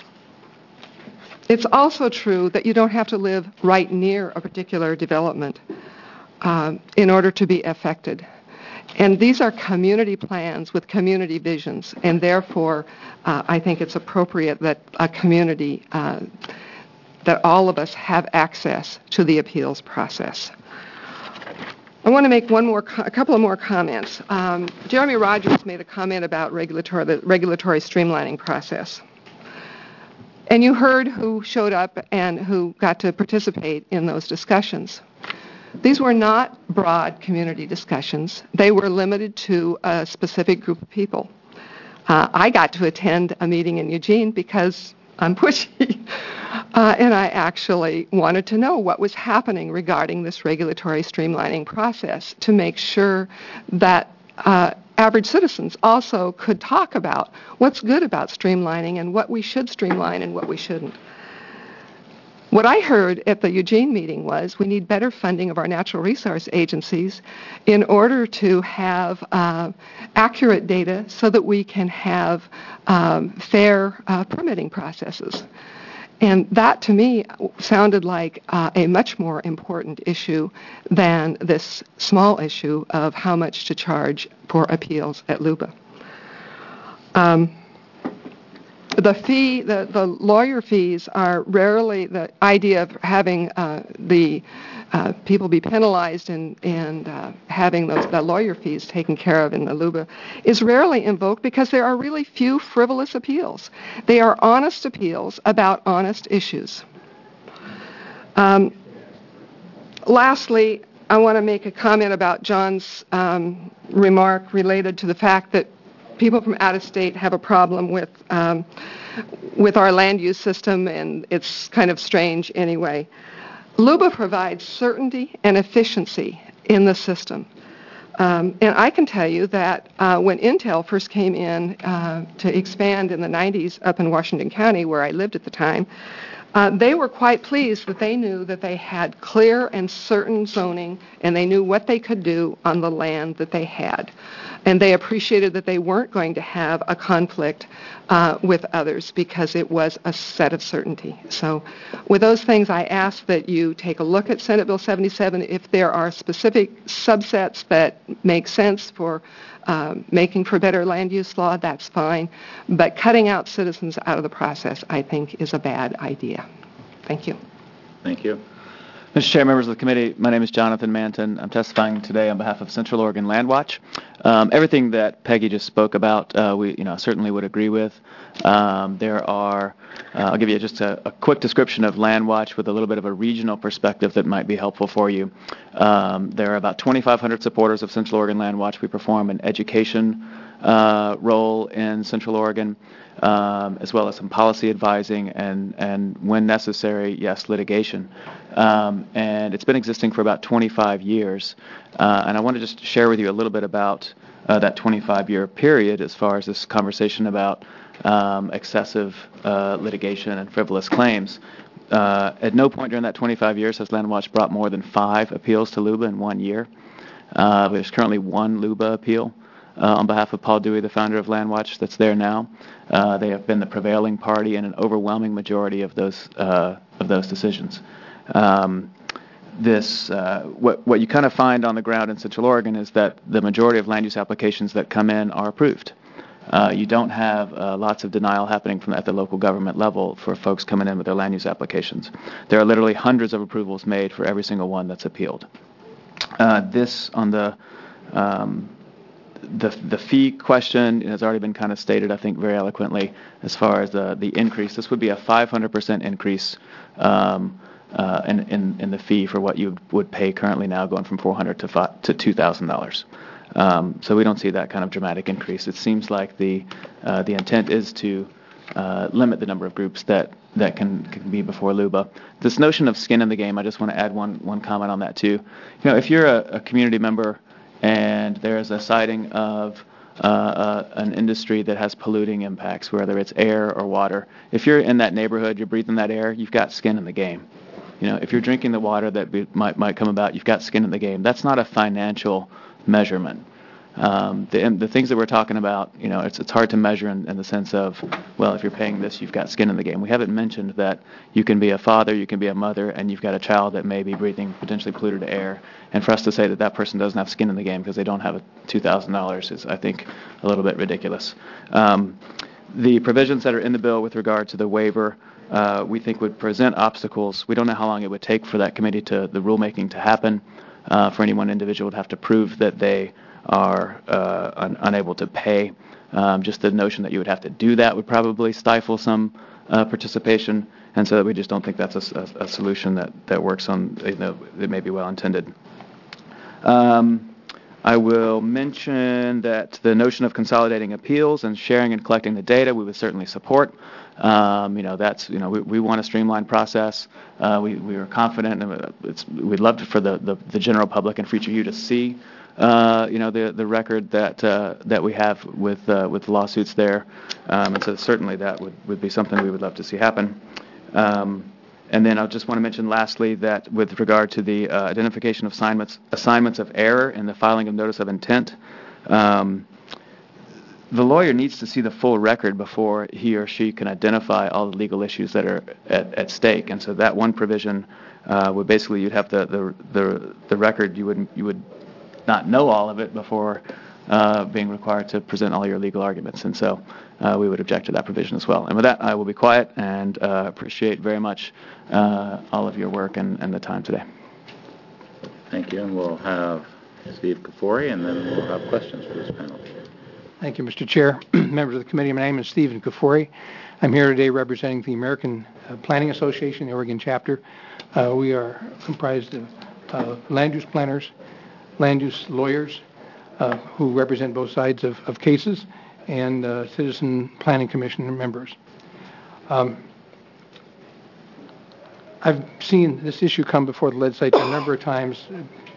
it's also true that you don't have to live right near a particular development um, in order to be affected. And these are community plans with community visions, and therefore uh, I think it's appropriate that a community, uh, that all of us have access to the appeals process. I want to make one more, a couple of more comments. Um, Jeremy Rogers made a comment about regulatory, the regulatory streamlining process. And you heard who showed up and who got to participate in those discussions. These were not broad community discussions. They were limited to a specific group of people. Uh, I got to attend a meeting in Eugene because I'm pushy. Uh, and I actually wanted to know what was happening regarding this regulatory streamlining process to make sure that uh, average citizens also could talk about what's good about streamlining and what we should streamline and what we shouldn't. What I heard at the Eugene meeting was we need better funding of our natural resource agencies in order to have uh, accurate data so that we can have um, fair uh, permitting processes. And that, to me, sounded like uh, a much more important issue than this small issue of how much to charge for appeals at LUBA. Um, the fee, the, the lawyer fees are rarely, the idea of having uh, the uh, people be penalized and, and uh, having those the lawyer fees taken care of in the LUBA is rarely invoked because there are really few frivolous appeals. They are honest appeals about honest issues. Um, lastly, I want to make a comment about John's um, remark related to the fact that people from out of state have a problem with um, with our land use system, and it's kind of strange anyway. LUBA provides certainty and efficiency in the system. Um, and I can tell you that uh, when Intel first came in uh, to expand in the nineties up in Washington County, where I lived at the time, uh, they were quite pleased that they knew that they had clear and certain zoning, and they knew what they could do on the land that they had. And they appreciated that they weren't going to have a conflict uh, with others because it was a set of certainty. So with those things, I ask that you take a look at Senate Bill seventy-seven. If there are specific subsets that make sense for uh, making for better land use law, that's fine. But cutting out citizens out of the process, I think, is a bad idea. Thank you. Thank you. Mister Chair, members of the committee, my name is Jonathan Manton. I'm testifying today on behalf of Central Oregon Land Watch. Um, everything that Peggy just spoke about, uh, we you know, certainly would agree with. Um, there are, uh, I'll give you just a, a quick description of Land Watch with a little bit of a regional perspective that might be helpful for you. Um, there are about twenty-five hundred supporters of Central Oregon Land Watch. We perform an education uh, role in Central Oregon, um, as well as some policy advising and, and when necessary, yes, litigation. Um, and it's been existing for about twenty-five years. Uh, and I want to just share with you a little bit about uh, that twenty-five-year period as far as this conversation about um, excessive uh, litigation and frivolous claims. Uh, at no point during that twenty-five years has Land Watch brought more than five appeals to LUBA in one year. Uh, there's currently one LUBA appeal uh, on behalf of Paul Dewey, the founder of Land Watch, that's there now. Uh, they have been the prevailing party in an overwhelming majority of those uh, of those decisions. Um, this, uh, what, what you kind of find on the ground in Central Oregon is that the majority of land use applications that come in are approved. Uh, you don't have uh, lots of denial happening from at the local government level for folks coming in with their land use applications. There are literally hundreds of approvals made for every single one that's appealed. Uh, this on the um, the the fee question has already been kind of stated, I think, very eloquently as far as the the increase. This would be a five hundred percent increase. Um, Uh, in, in, in the fee for what you would pay currently now, going from four hundred dollars to, to two thousand dollars. Um, so we don't see that kind of dramatic increase. It seems like the uh, the intent is to uh, limit the number of groups that, that can, can be before LUBA. This notion of skin in the game, I just want to add one, one comment on that too. You know, if you're a, a community member and there's a sighting of uh, uh, an industry that has polluting impacts, whether it's air or water, if you're in that neighborhood, you're breathing that air, you've got skin in the game. You know, if you're drinking the water that be, might might come about, you've got skin in the game. That's not a financial measurement. Um, the, the things that we're talking about, you know, it's it's hard to measure in, in the sense of, well, if you're paying this, you've got skin in the game. We haven't mentioned that you can be a father, you can be a mother, and you've got a child that may be breathing potentially polluted air. And for us to say that that person doesn't have skin in the game because they don't have two thousand dollars is, I think, a little bit ridiculous. Um, the provisions that are in the bill with regard to the waiver, Uh, we think would present obstacles. We don't know how long it would take for that committee to, the rulemaking to happen. Uh, for any one individual would have to prove that they are uh, un- unable to pay. Um, just the notion that you would have to do that would probably stifle some uh, participation, and so we just don't think that's a, a, a solution that, that works on, you know, it may be well intended. Um, I will mention that the notion of consolidating appeals and sharing and collecting the data we would certainly support. Um, you know, that's, you know, we, we want a streamlined process. Uh, we, we are confident, and it's, we'd love to, for the, the, the general public and for each of you to see, uh, you know, the, the record that, uh, that we have with, uh, with lawsuits there. Um, and so certainly that would, would be something we would love to see happen. Um, and then I just want to mention lastly that with regard to the uh, identification of assignments, assignments of error in the filing of notice of intent, um, the lawyer needs to see the full record before he or she can identify all the legal issues that are at, at stake. And so that one provision uh, would basically, you'd have the, the the the record. You would you would not know all of it before uh, being required to present all your legal arguments. And so uh, we would object to that provision as well. And with that, I will be quiet and uh, appreciate very much uh, all of your work and, and the time today. Thank you. And we'll have Steve Kafoury, and then we'll have questions for this panel. Thank you, Mister Chair. Members of the committee, my name is Stephen Kafoury. I'm here today representing the American uh, Planning Association, the Oregon chapter. Uh, we are comprised of uh, land use planners, land use lawyers uh, who represent both sides of, of cases, and uh, Citizen Planning Commission members. Um, I've seen this issue come before the legislature a number of times,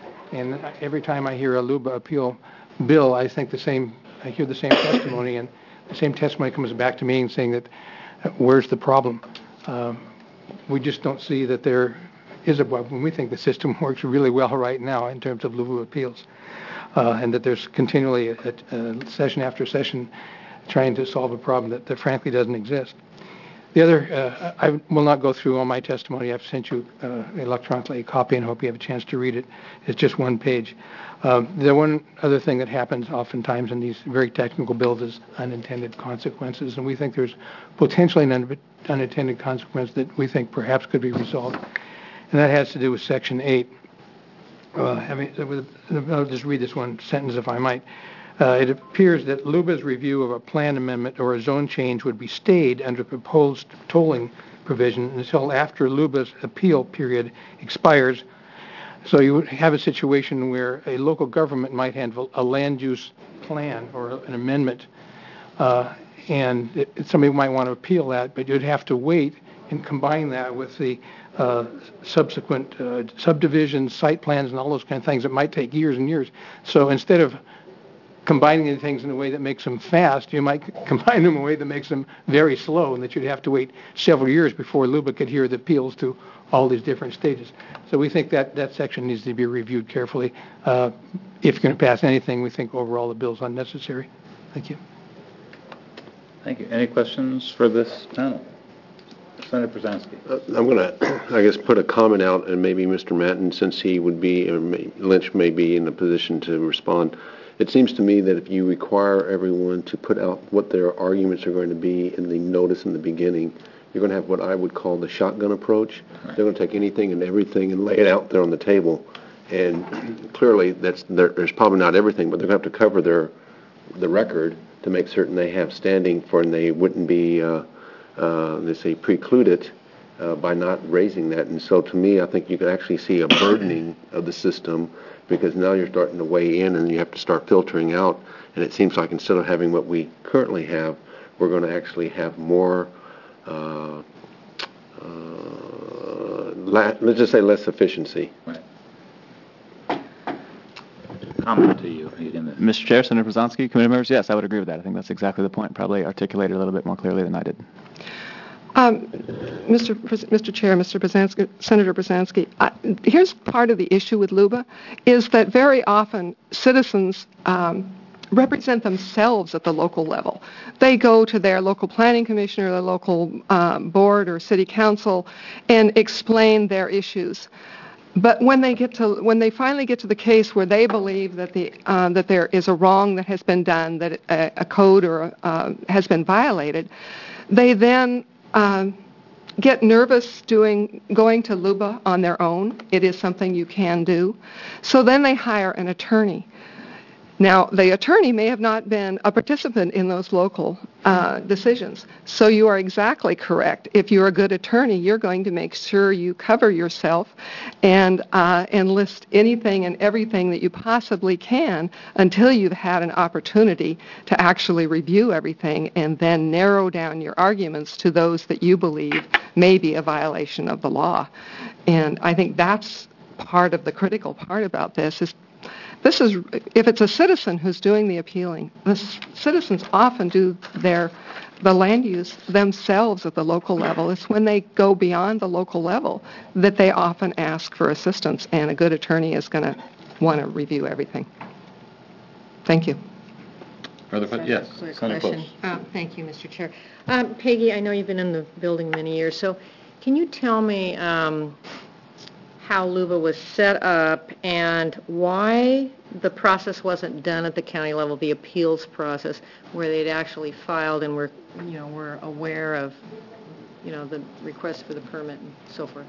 and every time I hear a LUBA appeal bill, I think the same, I hear the same testimony, and the same testimony comes back to me and saying that, uh, where's the problem? Uh, we just don't see that there is a problem. We think the system works really well right now in terms of LUBA appeals, uh, and that there's continually a, a session after session trying to solve a problem that, that frankly doesn't exist. The other, uh, I will not go through all my testimony. I've sent you uh, electronically a copy and hope you have a chance to read it. It's just one page. Um, the one other thing that happens oftentimes in these very technical bills is unintended consequences, and we think there's potentially an un- unintended consequence that we think perhaps could be resolved, and that has to do with Section eight. Uh, having, I'll just read this one sentence if I might. Uh, it appears that LUBA's review of a plan amendment or a zone change would be stayed under proposed tolling provision until after LUBA's appeal period expires. So you would have a situation where a local government might have a land use plan or an amendment, uh, and it, somebody might want to appeal that, but you'd have to wait and combine that with the uh, subsequent uh, subdivisions, site plans, and all those kind of things. It might take years and years. So instead of combining the things in a way that makes them fast, you might combine them in a way that makes them very slow, and that you'd have to wait several years before LUBA could hear the appeals to all these different stages. So we think that that section needs to be reviewed carefully. Uh, if you're going to pass anything, we think overall the bill is unnecessary. Thank you. Thank you. Any questions for this panel? Senator Brzezinski. Uh, I'm going to, I guess, put a comment out, and maybe Mister Manton, since he would be, or may, Lynch may be in a position to respond. It seems to me that if you require everyone to put out what their arguments are going to be in the notice in the beginning, you're going to have what I would call the shotgun approach. Right. They're going to take anything and everything and lay it out there on the table. And clearly, that's there's probably not everything, but they're going to have to cover their the record to make certain they have standing for, and they wouldn't be, uh, uh, they say, precluded uh, by not raising that. And so to me, I think you could actually see a burdening of the system, because now you're starting to weigh in and you have to start filtering out. And it seems like instead of having what we currently have, we're going to actually have more, uh, uh, la- let's just say less efficiency. Right. Comment to you. Mister Chair, Senator Brzezinski, committee members, yes, I would agree with that. I think that's exactly the point, probably articulated a little bit more clearly than I did. Um, Mister Pres- Mister Chair, Mister Brzezinski, Senator Brzezinski, I, here's part of the issue with LUBA, is that very often citizens um, represent themselves at the local level. They go to their local planning commissioner, their local um, board or city council, and explain their issues. But when they get to, when they finally get to the case where they believe that the uh, that there is a wrong that has been done, that a, a code or uh, has been violated, they then Um, get nervous doing going to LUBA on their own. It is something you can do. So then they hire an attorney. Now, the attorney may have not been a participant in those local uh, decisions. So you are exactly correct. If you're a good attorney, you're going to make sure you cover yourself and uh, and list anything and everything that you possibly can until you've had an opportunity to actually review everything and then narrow down your arguments to those that you believe may be a violation of the law. And I think that's part of the critical part about this is This is, if it's a citizen who's doing the appealing, the c- citizens often do their, the land use themselves at the local level. It's when they go beyond the local level that they often ask for assistance, and a good attorney is going to want to review everything. Thank you. Further questions? Yes, Quick Senator question. Close. Uh, thank you, Mister Chair. Um, Peggy, I know you've been in the building many years, so can you tell me um, how LUBA was set up and why the process wasn't done at the county level, the appeals process, where they'd actually filed and were, you know, were aware of, you know, the request for the permit and so forth?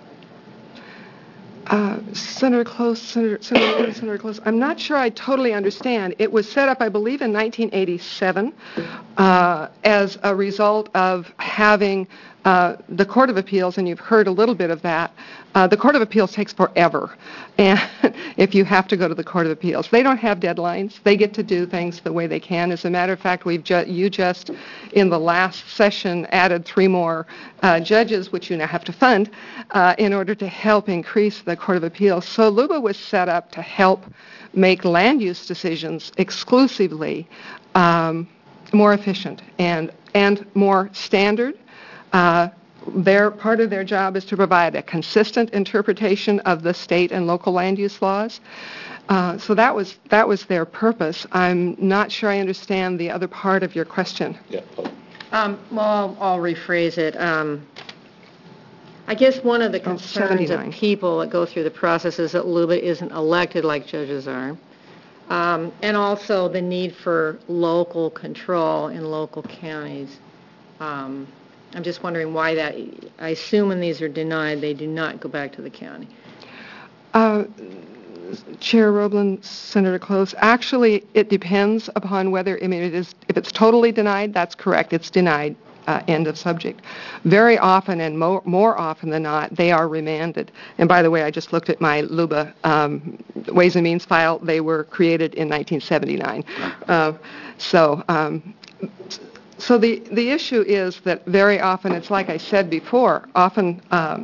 Uh, Senator Close, Senator, Senator, Senator Close, I'm not sure I totally understand. It was set up, I believe, in nineteen eighty-seven uh, as a result of having uh, the Court of Appeals, and you've heard a little bit of that, uh, the Court of Appeals takes forever. And if you have to go to the Court of Appeals, they don't have deadlines. They get to do things the way they can. As a matter of fact, we've ju- you just in the last session added three more uh, judges, which you now have to fund uh, in order to help increase the Court of Appeals. So L U B A was set up to help make land use decisions exclusively um, more efficient and and more standard. Uh, their part of their job is to provide a consistent interpretation of the state and local land use laws. Uh, so that was that was their purpose. I'm not sure I understand the other part of your question. Yeah. Um, well, I'll, I'll rephrase it. Um, I guess one of the Oh, concerns seventy-nine. of people that go through the process is that L U B A isn't elected like judges are. Um, and also the need for local control in local counties. Um, I'm just wondering why that, I assume when these are denied, they do not go back to the county. Uh, Chair Roblin, Senator Close, actually it depends upon whether, I mean, it is, if it's totally denied, that's correct, it's denied, uh, end of subject. Very often, and more, more often than not, they are remanded. And by the way, I just looked at my L U B A um, Ways and Means file. They were created in nineteen seventy-nine. Uh, so, um, so the, the issue is that very often, it's like I said before, often um,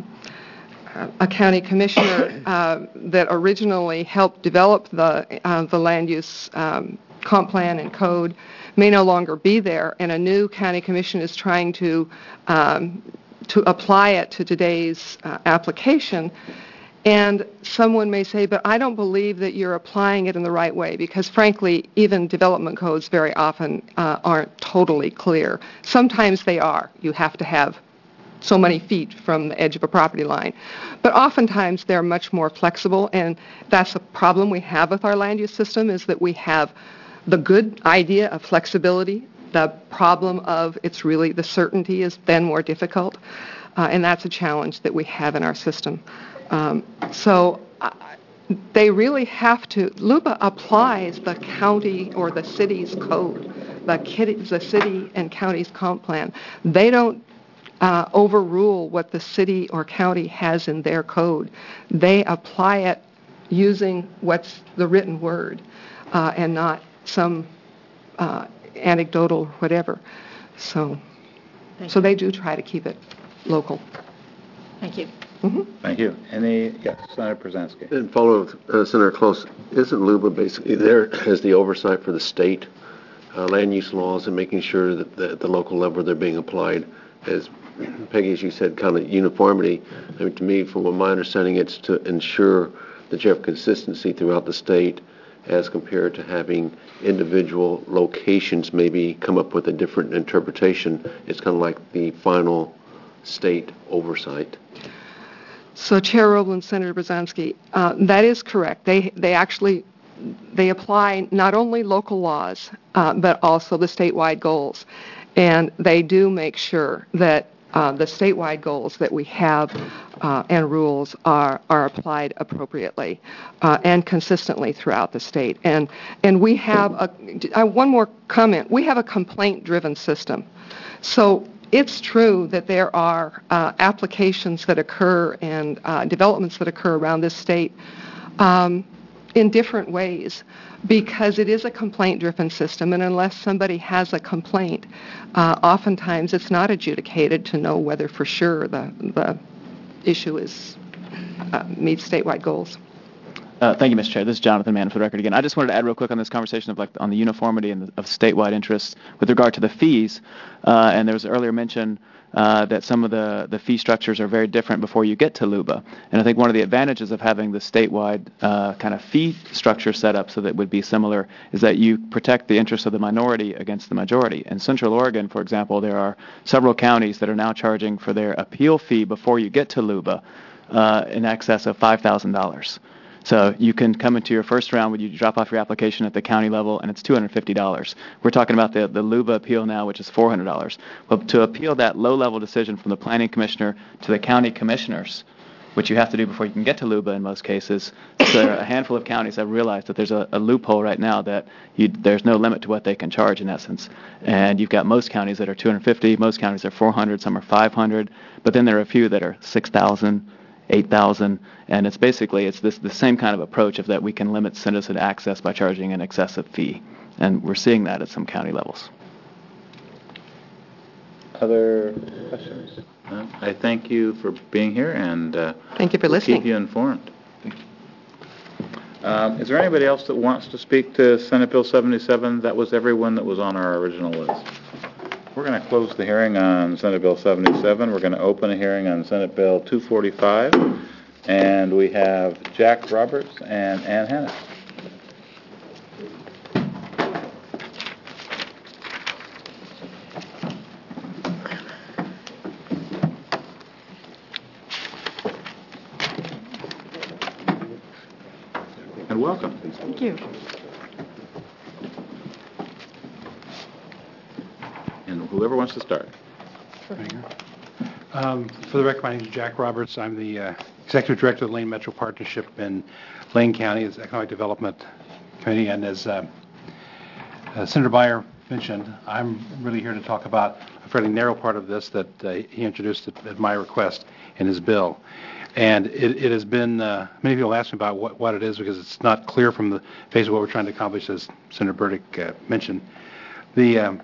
a county commissioner uh, that originally helped develop the uh, the land use um, comp plan and code may no longer be there, and a new county commission is trying to um, to apply it to today's uh, application. And someone may say, but I don't believe that you're applying it in the right way, because frankly, even development codes very often uh, aren't totally clear. Sometimes they are. You have to have so many feet from the edge of a property line. But oftentimes they're much more flexible, and that's a problem we have with our land use system, is that we have the good idea of flexibility. The problem of it's really the certainty is then more difficult, uh, and that's a challenge that we have in our system. Um, so uh, they really have to, L U B A applies the county or the city's code, the, kid, the city and county's comp plan. They don't uh, overrule what the city or county has in their code. They apply it using what's the written word uh, and not some uh, anecdotal whatever. So, Thank so you. they do try to keep it local. Thank you. Mm-hmm. Thank you. Any, yes, Senator Brzezinski. And follow up, uh, Senator Close, isn't L U B A basically there as the oversight for the state uh, land use laws and making sure that the, at the local level they're being applied? As Peggy, as you said, kind of uniformity. I mean, to me, from what my understanding, it's to ensure that you have consistency throughout the state as compared to having individual locations maybe come up with a different interpretation. It's kind of like the final state oversight. So, Chair Roblin, Senator Brzezinski, uh, that is correct. They they actually they apply not only local laws uh, but also the statewide goals, and they do make sure that uh, the statewide goals that we have uh, and rules are are applied appropriately uh, and consistently throughout the state. And and we have a uh, one more comment. We have a complaint-driven system, so. It's true that there are uh, applications that occur and uh, developments that occur around this state um, in different ways because it is a complaint-driven system, and unless somebody has a complaint, uh, oftentimes it's not adjudicated to know whether for sure the, the issue is uh, meets statewide goals. Uh, thank you, Mister Chair. This is Jonathan Mann for the record again. I just wanted to add real quick on this conversation of like on the uniformity and the, of statewide interests with regard to the fees. Uh, and there was earlier mention uh, that some of the, the fee structures are very different before you get to L U B A. And I think one of the advantages of having the statewide uh, kind of fee structure set up so that it would be similar is that you protect the interests of the minority against the majority. In Central Oregon, for example, there are several counties that are now charging for their appeal fee before you get to L U B A uh, in excess of five thousand dollars. So you can come into your first round when you drop off your application at the county level, and it's two hundred fifty dollars. We're talking about the, the L U B A appeal now, which is four hundred dollars. But to appeal that low-level decision from the planning commissioner to the county commissioners, which you have to do before you can get to LUBA in most cases. So there are a handful of counties that have realized that there's a, a loophole right now that you, there's no limit to what they can charge in essence. And you've got most counties that are two hundred fifty, most counties are four hundred, some are five hundred, but then there are a few that are six thousand, eight thousand, and it's basically it's this the same kind of approach of that we can limit citizen access by charging an excessive fee. And we're seeing that at some county levels. Other questions? No? I thank you for being here, and uh, thank you for we'll listening. Keep you informed. Um, is there anybody else that wants to speak to Senate Bill seventy-seven? That was everyone that was on our original list. We're going to close the hearing on Senate Bill seventy-seven. We're going to open a hearing on Senate Bill two forty-five, and we have Jack Roberts and Ann Hanna. And welcome. Thank you. And whoever wants to start. Um, for the record, my name is Jack Roberts. I'm the uh, Executive Director of the Lane Metro Partnership in Lane County, as Economic Development Committee. And as uh, uh, Senator Beyer mentioned, I'm really here to talk about a fairly narrow part of this that uh, he introduced at, at my request in his bill. And it, it has been, uh, many people ask me about what, what it is because it's not clear from the face of what we're trying to accomplish, as Senator Burdick uh, mentioned. The um,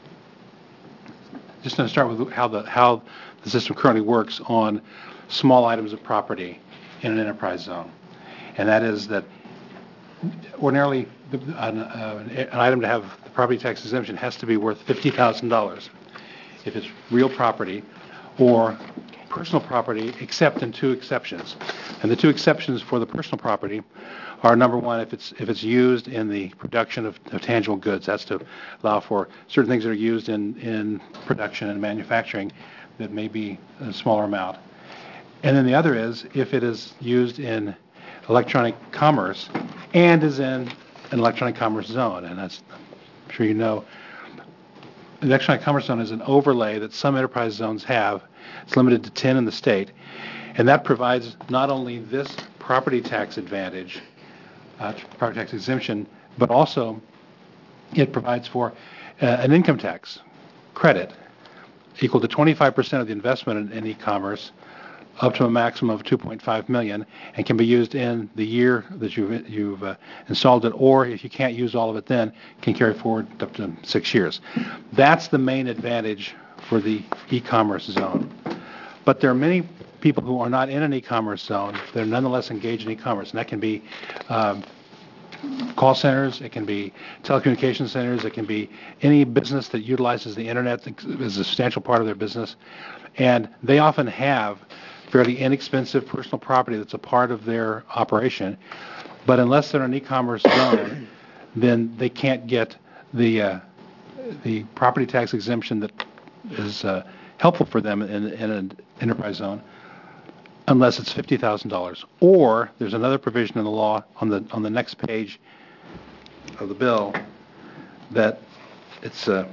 just going to start with how the how the system currently works on small items of property in an enterprise zone, and that is that ordinarily the, an, uh, an item to have the property tax exemption has to be worth fifty thousand dollars if it's real property or personal property, except in two exceptions. And the two exceptions for the personal property are, number one, if it's if it's used in the production of, of tangible goods. That's to allow for certain things that are used in, in production and manufacturing that may be a smaller amount. And then the other is if it is used in electronic commerce and is in an electronic commerce zone. And that's, I'm sure you know, the electronic commerce zone is an overlay that some enterprise zones have. It's limited to ten in the state, and that provides not only this property tax advantage, uh, property tax exemption, but also it provides for uh, an income tax credit equal to twenty-five percent of the investment in, in e-commerce, up to a maximum of two point five million dollars, and can be used in the year that you've, you've uh, installed it, or if you can't use all of it then, can carry forward up to six years. That's the main advantage for the e-commerce zone. But there are many people who are not in an e-commerce zone that are nonetheless engaged in e-commerce, and that can be um, call centers, it can be telecommunications centers, it can be any business that utilizes the internet as a substantial part of their business, and they often have fairly inexpensive personal property that's a part of their operation, but unless they're in an e-commerce zone, then they can't get the uh, the property tax exemption that is uh, helpful for them in, in an enterprise zone, unless it's fifty thousand dollars. Or there's another provision in the law on the on the next page of the bill that it's uh,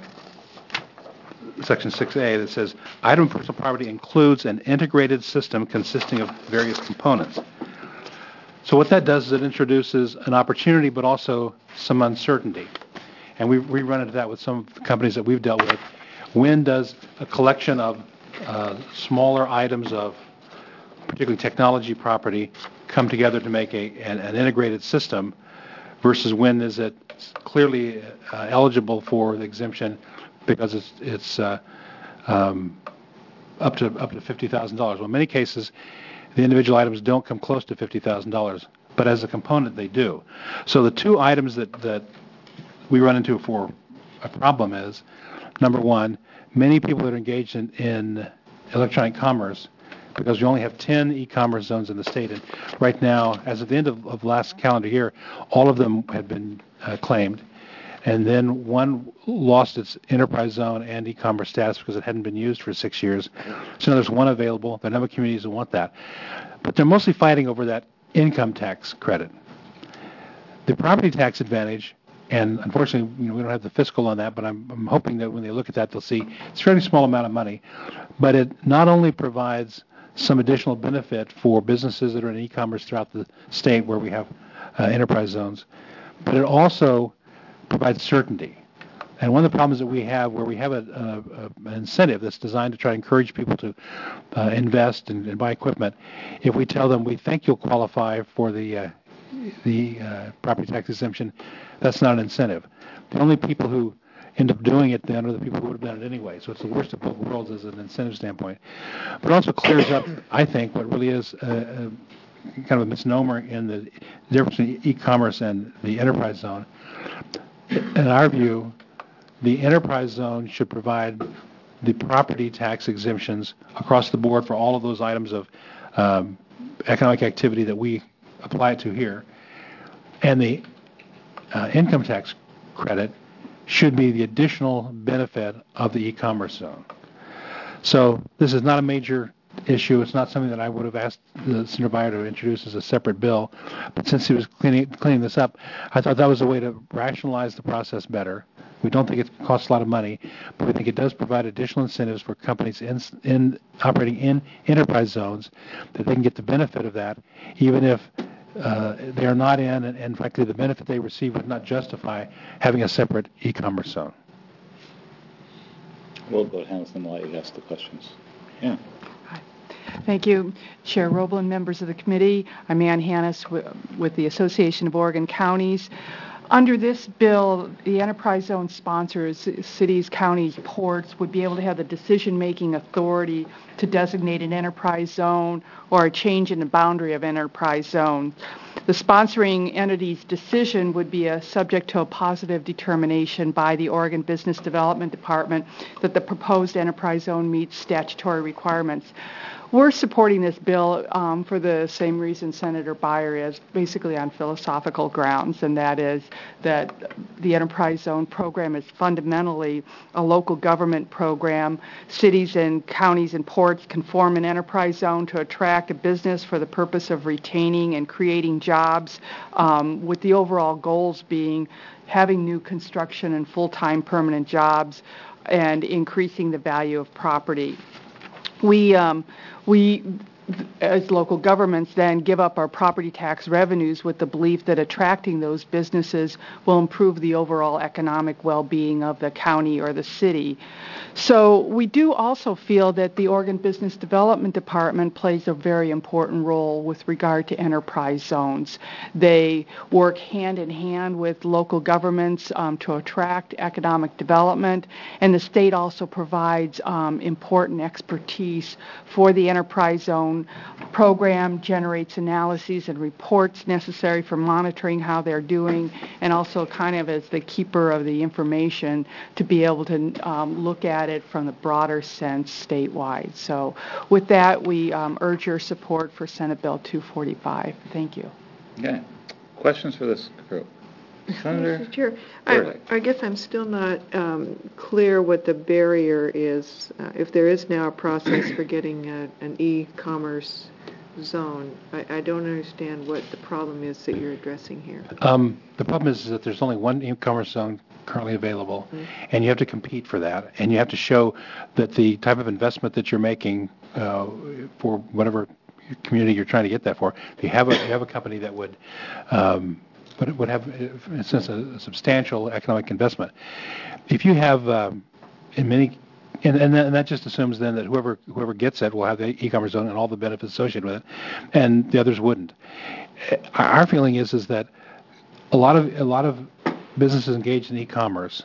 Section six A that says item of personal property includes an integrated system consisting of various components. So what that does is it introduces an opportunity but also some uncertainty. And we we run into that with some of the companies that we've dealt with. When does a collection of uh, smaller items of particularly technology property come together to make a, an, an integrated system versus when is it clearly uh, eligible for the exemption because it's, it's uh, um, up to up to fifty thousand dollars. Well, in many cases, the individual items don't come close to fifty thousand dollars, but as a component, they do. So the two items that, that we run into for a problem is, number one, many people that are engaged in, in electronic commerce, because you only have ten e-commerce zones in the state, and right now, as of the end of, of last calendar year, all of them had been uh, claimed, and then one lost its enterprise zone and e-commerce status because it hadn't been used for six years. So now there's one available. There are a number of communities that want that. But they're mostly fighting over that income tax credit. The property tax advantage, and unfortunately, you know, we don't have the fiscal on that, but I'm, I'm hoping that when they look at that, they'll see it's a fairly small amount of money. But it not only provides some additional benefit for businesses that are in e-commerce throughout the state where we have uh, enterprise zones, but it also provides certainty. And one of the problems that we have where we have a, a, a, an incentive that's designed to try to encourage people to uh, invest and, and buy equipment, if we tell them we think you'll qualify for the, uh, the uh, property tax exemption, that's not an incentive. The only people who end up doing it then are the people who would have done it anyway. So it's the worst of both worlds as an incentive standpoint. But it also clears up, I think, what really is a, a kind of a misnomer in the difference between e-commerce and the enterprise zone. In our view, the enterprise zone should provide the property tax exemptions across the board for all of those items of um, economic activity that we apply it to here. And the uh, income tax credit should be the additional benefit of the e-commerce zone. So this is not a major issue. It's not something that I would have asked the Senator Beyer to introduce as a separate bill. But since he was cleaning, cleaning this up, I thought that was a way to rationalize the process better. We don't think it costs a lot of money, but we think it does provide additional incentives for companies in, in operating in enterprise zones that they can get the benefit of that, even if uh, they are not in, and, and frankly, the benefit they receive would not justify having a separate e-commerce zone. We'll go to Hannes and let you ask the questions. Yeah. Thank you, Chair Roblin, members of the committee. I'm Ann Hannes w- with the Association of Oregon Counties. Under this bill, the enterprise zone sponsors, cities, counties, ports, would be able to have the decision-making authority to designate an enterprise zone or a change in the boundary of enterprise zone. The sponsoring entity's decision would be a subject to a positive determination by the Oregon Business Development Department that the proposed enterprise zone meets statutory requirements. We're supporting this bill um, for the same reason Senator Beyer is, basically on philosophical grounds, and that is that the Enterprise Zone program is fundamentally a local government program. Cities and counties and ports can form an enterprise zone to attract a business for the purpose of retaining and creating jobs, um, with the overall goals being having new construction and full-time permanent jobs and increasing the value of property. We, um, we, as local governments, then give up our property tax revenues with the belief that attracting those businesses will improve the overall economic well-being of the county or the city. So we do also feel that the Oregon Business Development Department plays a very important role with regard to enterprise zones. They work hand in hand with local governments um, to attract economic development, and the state also provides um, important expertise for the enterprise zone program, generates analyses and reports necessary for monitoring how they're doing, and also kind of as the keeper of the information to be able to um, look at it from the broader sense statewide. So with that, we um, urge your support for Senate Bill two forty-five. Thank you. Okay. Questions for this group? Senator? Mister Chair, I, I guess I'm still not um, clear what the barrier is. Uh, if there is now a process for getting a, an e-commerce zone, I, I don't understand what the problem is that you're addressing here. Um, the problem is that there's only one e-commerce zone currently available, mm-hmm. and you have to compete for that, and you have to show that the type of investment that you're making uh, for whatever community you're trying to get that for, if you have a, you have a company that would um, but it would have, for instance, a, a substantial economic investment. If you have, um, in many, and, and, that, and that just assumes then that whoever whoever gets it will have the e-commerce zone and all the benefits associated with it, and the others wouldn't. Our feeling is is that a lot of a lot of businesses engaged in e-commerce,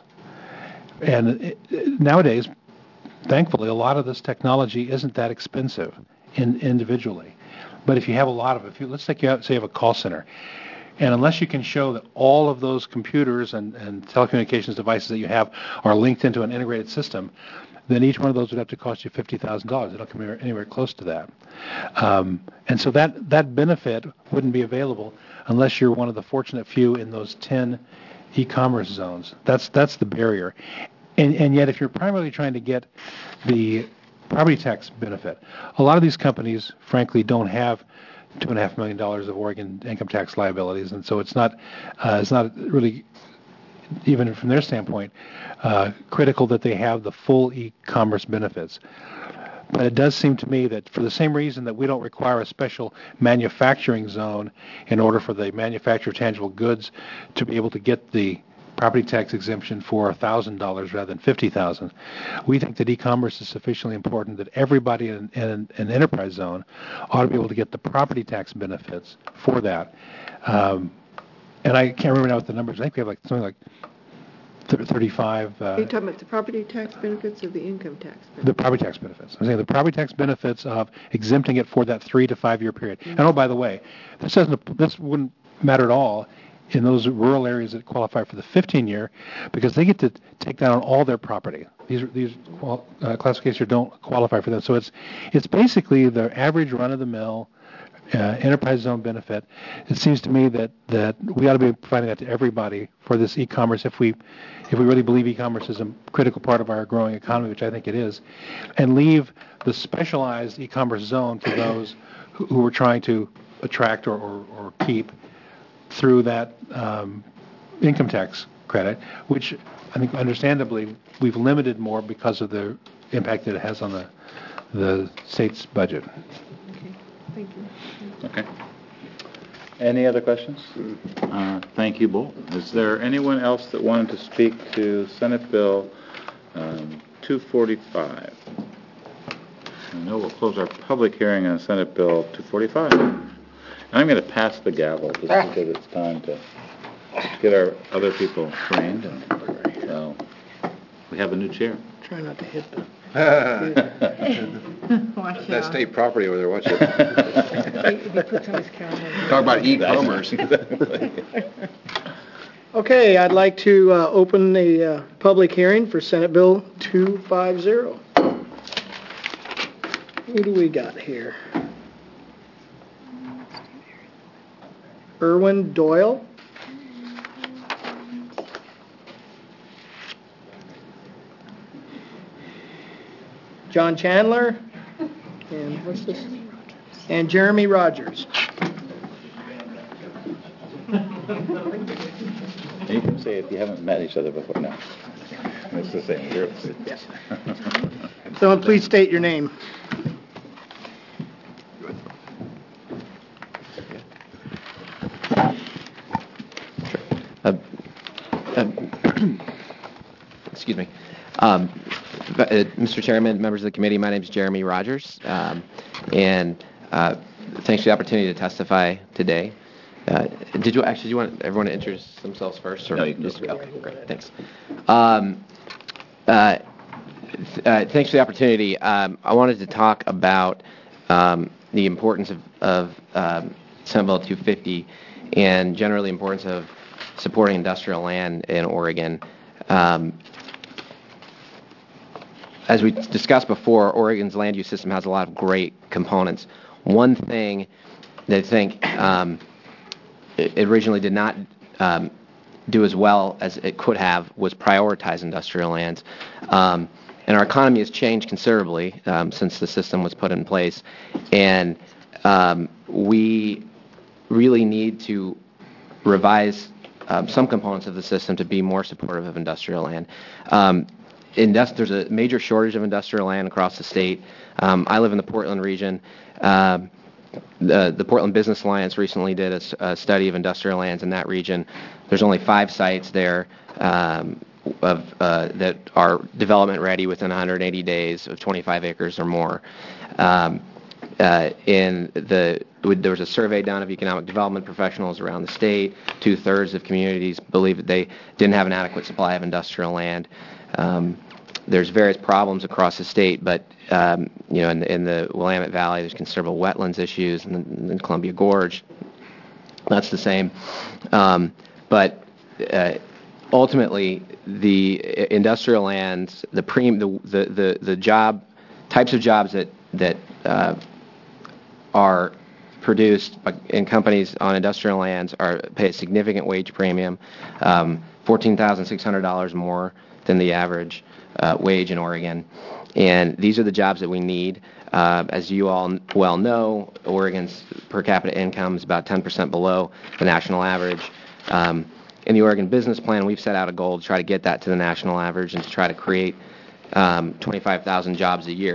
and it, nowadays, thankfully, a lot of this technology isn't that expensive in, individually. But if you have a lot of, if you let's take you out, say you have a call center. And unless you can show that all of those computers and, and telecommunications devices that you have are linked into an integrated system, then each one of those would have to cost you fifty thousand dollars. They don't come anywhere, anywhere close to that. Um, and so that, that benefit wouldn't be available unless you're one of the fortunate few in those ten e-commerce zones. That's, that's the barrier. And, and yet if you're primarily trying to get the property tax benefit, a lot of these companies, frankly, don't have two and a half million dollars of Oregon income tax liabilities, and so it's not uh, it's not really, even from their standpoint, uh, critical that they have the full e-commerce benefits. But it does seem to me that for the same reason that we don't require a special manufacturing zone in order for the manufacturer of tangible goods to be able to get the property tax exemption for one thousand dollars rather than fifty thousand dollars, we think that e-commerce is sufficiently important that everybody in, in an enterprise zone ought to be able to get the property tax benefits for that. Um, and I can't remember now what the numbers. I think we have like something like thirty-five. Uh, Are you talking about the property tax benefits or the income tax benefits? The property tax benefits. I'm saying the property tax benefits of exempting it for that three to five year period. Mm-hmm. And oh, by the way, this doesn't. This wouldn't matter at all in those rural areas that qualify for the fifteen year, because they get to take that on all their property. These are, these qual, uh, classifications don't qualify for that. So it's it's basically the average run of the mill uh, enterprise zone benefit. It seems to me that, that we ought to be providing that to everybody for this e-commerce if we if we really believe e-commerce is a critical part of our growing economy, which I think it is, and leave the specialized e-commerce zone to those who, who are trying to attract or, or, or keep through that um, income tax credit, which I think understandably we've limited more because of the impact that it has on the the state's budget. Okay, thank you. Okay. Any other questions? Uh, thank you both. Is there anyone else that wanted to speak to Senate Bill um, two forty-five? I know we'll close our public hearing on Senate Bill two forty-five. And I'm going to pass the gavel just because it's time to get our other people trained. And so we have a new chair. Try not to hit them. Watch that state property over there, watch it. If he puts on his calendar. Talk about e-commerce. Okay, I'd like to uh, open the uh, public hearing for Senate Bill two fifty. Who do we got here? Irwin Doyle. John Chandler. And what's this? And Jeremy Rogers. You can say if you haven't met each other before. No. It's the same. You're the same. Yes. Someone please state your name. Uh, uh, excuse me. Um, uh, Mister Chairman, members of the committee, my name is Jeremy Rogers, um, and uh, thanks for the opportunity to testify today. Uh, did you actually, do you want everyone to introduce themselves first? Or no, you can just go. Okay, great, thanks. Um, uh, th- uh, thanks for the opportunity. Um, I wanted to talk about um, the importance of, of um, Senate Bill two fifty and generally the importance of supporting industrial land in Oregon. Um, as we discussed before, Oregon's land use system has a lot of great components. One thing that I think um, it originally did not um, do as well as it could have was prioritize industrial lands. Um, and our economy has changed considerably um, since the system was put in place. And um, we really need to revise um, some components of the system to be more supportive of industrial land. Um, indust- there's a major shortage of industrial land across the state. Um, I live in the Portland region. Um, The, the Portland Business Alliance recently did a, a study of industrial lands in that region. There's only five sites there um, of, uh, that are development ready within one hundred eighty days of twenty-five acres or more. Um, uh, in the, there was a survey done of economic development professionals around the state. Two-thirds of communities believe that they didn't have an adequate supply of industrial land. Um, There's various problems across the state, but um, you know, in the, in the Willamette Valley, there's considerable wetlands issues, and in the Columbia Gorge, that's the same. Um, but uh, ultimately, the industrial lands, the, pre- the the the the job types of jobs that that uh, are produced in companies on industrial lands are pay a significant wage premium, um, fourteen thousand six hundred dollars more than the average Uh, wage in Oregon, and these are the jobs that we need. Uh, as you all well know, Oregon's per capita income is about ten percent below the national average. Um, in the Oregon Business Plan, we've set out a goal to try to get that to the national average and to try to create um, twenty-five thousand jobs a year.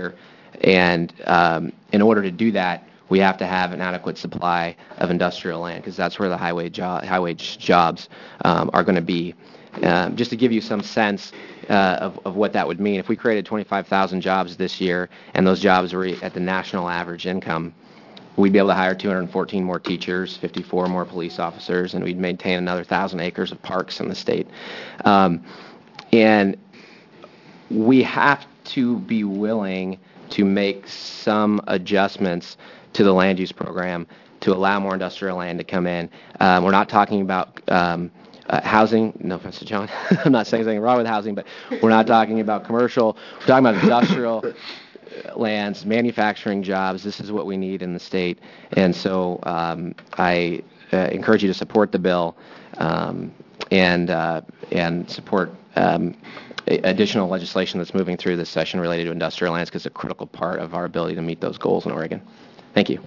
and um, in order to do that, we have to have an adequate supply of industrial land because that's where the high wage, jo- high wage jobs um, are going to be. Um, just to give you some sense uh, of, of what that would mean, if we created twenty-five thousand jobs this year and those jobs were at the national average income, we'd be able to hire two hundred fourteen more teachers, fifty-four more police officers, and we'd maintain another one thousand acres of parks in the state. Um, and we have to be willing to make some adjustments to the land use program to allow more industrial land to come in. Um, we're not talking about um, uh, housing. No offense to John. I'm not saying anything wrong with housing, but we're not talking about commercial. We're talking about industrial lands, manufacturing jobs. This is what we need in the state. And so um, I uh, encourage you to support the bill um, and, uh, and support um, additional legislation that's moving through this session related to industrial lands because it's a critical part of our ability to meet those goals in Oregon. Thank you.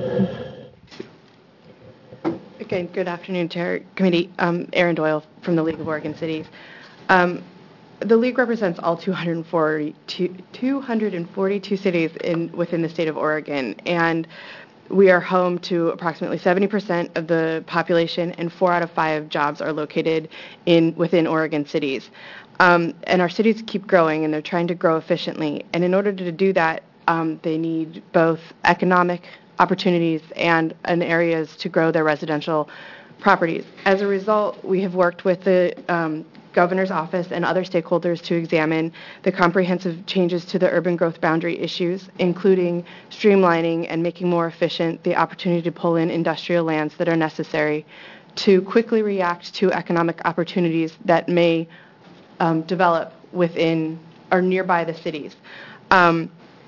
Again, good afternoon, Chair Committee. Um, Erin Doyle from the League of Oregon Cities. Um, the League represents all two hundred forty-two, two hundred forty-two cities in, within the state of Oregon, and we are home to approximately seventy percent of the population, and four out of five jobs are located in within Oregon cities. Um, and our cities keep growing, and they're trying to grow efficiently. And in order to do that, um, they need both economic opportunities and, and areas to grow their residential properties. As a result, we have worked with the um, Governor's Office and other stakeholders to examine the comprehensive changes to the urban growth boundary issues, including streamlining and making more efficient the opportunity to pull in industrial lands that are necessary to quickly react to economic opportunities that may um, develop within or nearby the cities. Um,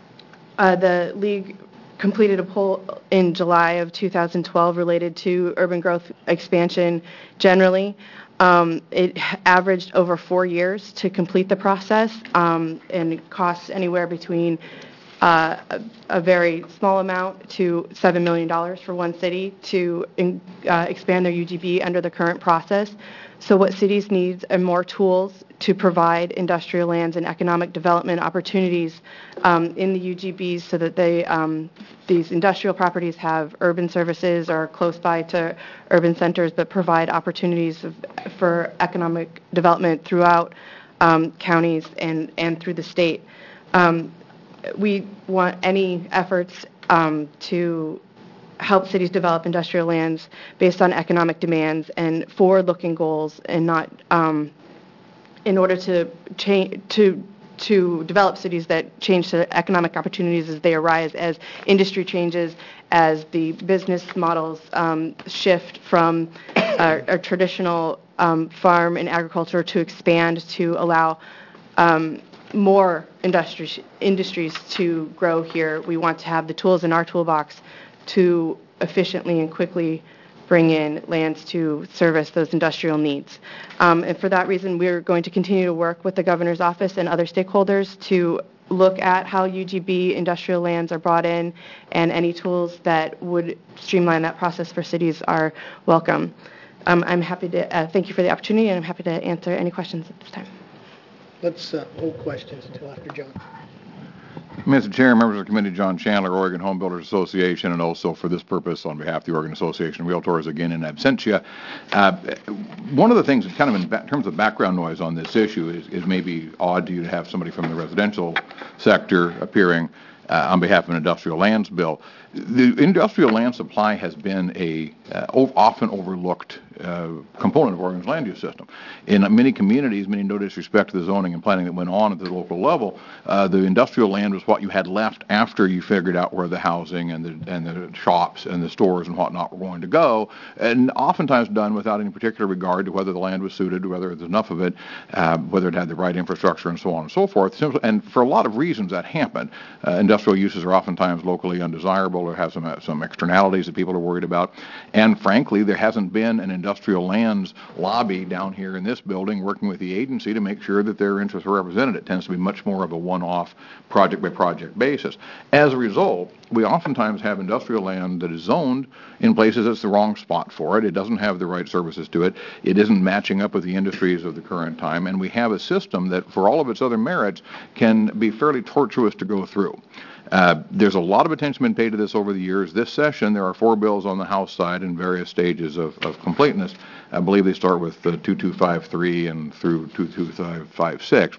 uh, the League completed a poll in July of two thousand twelve related to urban growth expansion generally. Um, it averaged over four years to complete the process, um, and it costs anywhere between uh, a, a very small amount to seven million dollars for one city to in, uh, expand their U G B under the current process. So what cities need are more tools to provide industrial lands and economic development opportunities um, in the U G Bs so that they, um, these industrial properties have urban services or are close by to urban centers but provide opportunities of, for economic development throughout um, counties and, and through the state. Um, we want any efforts um, to help cities develop industrial lands based on economic demands and forward-looking goals, and not um, in order to change to to develop cities that change to economic opportunities as they arise, as industry changes, as the business models um, shift from uh, a traditional um, farm and agriculture to expand to allow um, more industry, industries to grow here. We want to have the tools in our toolbox to efficiently and quickly bring in lands to service those industrial needs. Um, and for that reason, we're going to continue to work with the Governor's Office and other stakeholders to look at how U G B industrial lands are brought in, and any tools that would streamline that process for cities are welcome. Um, I'm happy to uh, thank you for the opportunity, and I'm happy to answer any questions at this time. Let's uh, hold questions until after John. Mister Chair, members of the committee, John Chandler, Oregon Home Builders Association, and also for this purpose on behalf of the Oregon Association of Realtors, again in absentia. Uh, one of the things, kind of in ba- terms of background noise on this issue, is, is maybe odd to you to have somebody from the residential sector appearing uh, on behalf of an industrial lands bill. The industrial land supply has been a uh, often overlooked uh, component of Oregon's land use system. In many communities, many no disrespect to the zoning and planning that went on at the local level, uh, the industrial land was what you had left after you figured out where the housing and the and the shops and the stores and whatnot were going to go, and oftentimes done without any particular regard to whether the land was suited, whether there was enough of it, uh, whether it had the right infrastructure, and so on and so forth. And for a lot of reasons that happened. Uh, industrial uses are oftentimes locally undesirable or have some uh, some externalities that people are worried about. And frankly, there hasn't been an industrial lands lobby down here in this building working with the agency to make sure that their interests are represented. It tends to be much more of a one-off project-by-project basis. As a result, we oftentimes have industrial land that is zoned in places that's the wrong spot for it. It doesn't have the right services to it. It isn't matching up with the industries of the current time, and we have a system that, for all of its other merits, can be fairly tortuous to go through. Uh, there's a lot of attention been paid to this over the years. This session, there are four bills on the House side in various stages of, of completeness. I believe they start with uh, two two five three and through two two five six.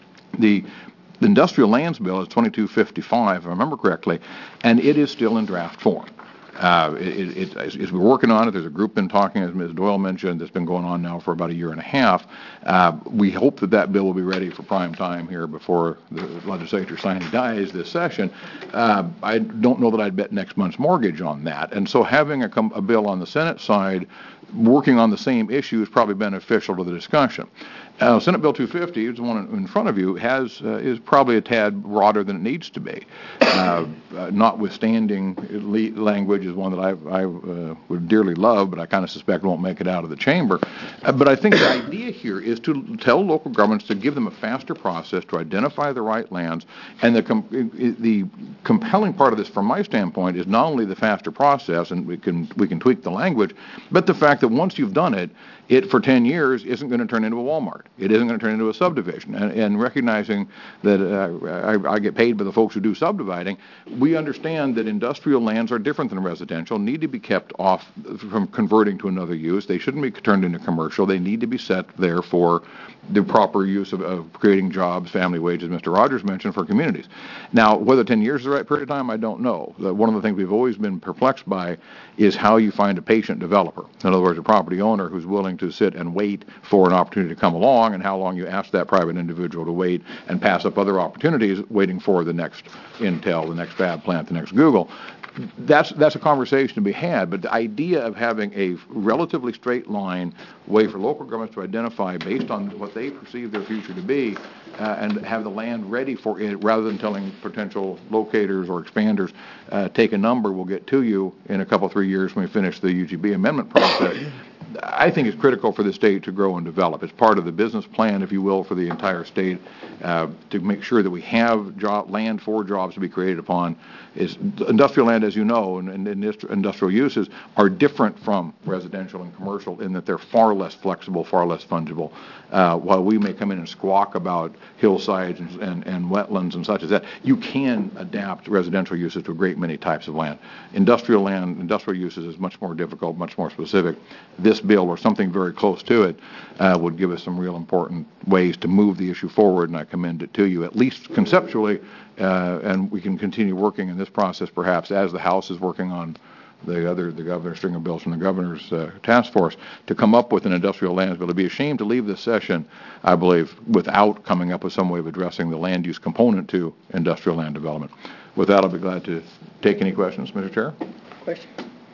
The The industrial lands bill is twenty-two fifty-five, if I remember correctly, and it is still in draft form. Uh, it, it, it, as we're working on it, there's a group been talking, as Miz Doyle mentioned, that's been going on now for about a year and a half. Uh, we hope that that bill will be ready for prime time here before the legislature sine dies this session. Uh, I don't know that I'd bet next month's mortgage on that. And so having a, com- a bill on the Senate side working on the same issue is probably beneficial to the discussion. Uh, Senate Bill two fifty, the one in front of you, has uh, is probably a tad broader than it needs to be. Uh, uh, notwithstanding, le- language is one that I, I uh, would dearly love, but I kind of suspect won't make it out of the chamber. Uh, but I think the idea here is to tell local governments to give them a faster process to identify the right lands. And the com- the compelling part of this, from my standpoint, is not only the faster process, and we can we can tweak the language, but the fact that once you've done it, it for ten years isn't going to turn into a Walmart. It isn't going to turn into a subdivision. And, and recognizing that uh, I, I get paid by the folks who do subdividing, we understand that industrial lands are different than residential, need to be kept off from converting to another use. They shouldn't be turned into commercial. They need to be set there for the proper use of, of creating jobs, family wages, Mister Rogers mentioned, for communities. Now, whether ten years is the right period of time, I don't know. One of the things we've always been perplexed by is how you find a patient developer. In other words, a property owner who's willing to sit and wait for an opportunity to come along, and how long you ask that private individual to wait and pass up other opportunities waiting for the next Intel, the next fab plant, the next Google. That's that's a conversation to be had, but the idea of having a relatively straight line way for local governments to identify based on what they perceive their future to be, uh, and have the land ready for it, rather than telling potential locators or expanders, uh, take a number, we'll get to you in a couple, three years when we finish the U G B amendment process, I think is critical for the state to grow and develop. It's part of the business plan, if you will, for the entire state, uh, to make sure that we have job, land for jobs to be created upon. Is industrial land, as you know, and, and industrial uses are different from residential and commercial in that they're far less flexible, far less fungible. Uh, while we may come in and squawk about hillsides and, and, and wetlands and such as that, you can adapt residential uses to a great many types of land. Industrial land, industrial uses is much more difficult, much more specific. This bill, or something very close to it, uh, would give us some real important ways to move the issue forward, and I commend it to you, at least conceptually, uh, and we can continue working in this process perhaps as the House is working on the other, the governor's string of bills from the governor's uh, task force, to come up with an industrial lands bill. It'd be a shame to leave this session, I believe, without coming up with some way of addressing the land use component to industrial land development. With that, I'll be glad to take any questions, Mister Chair. Question.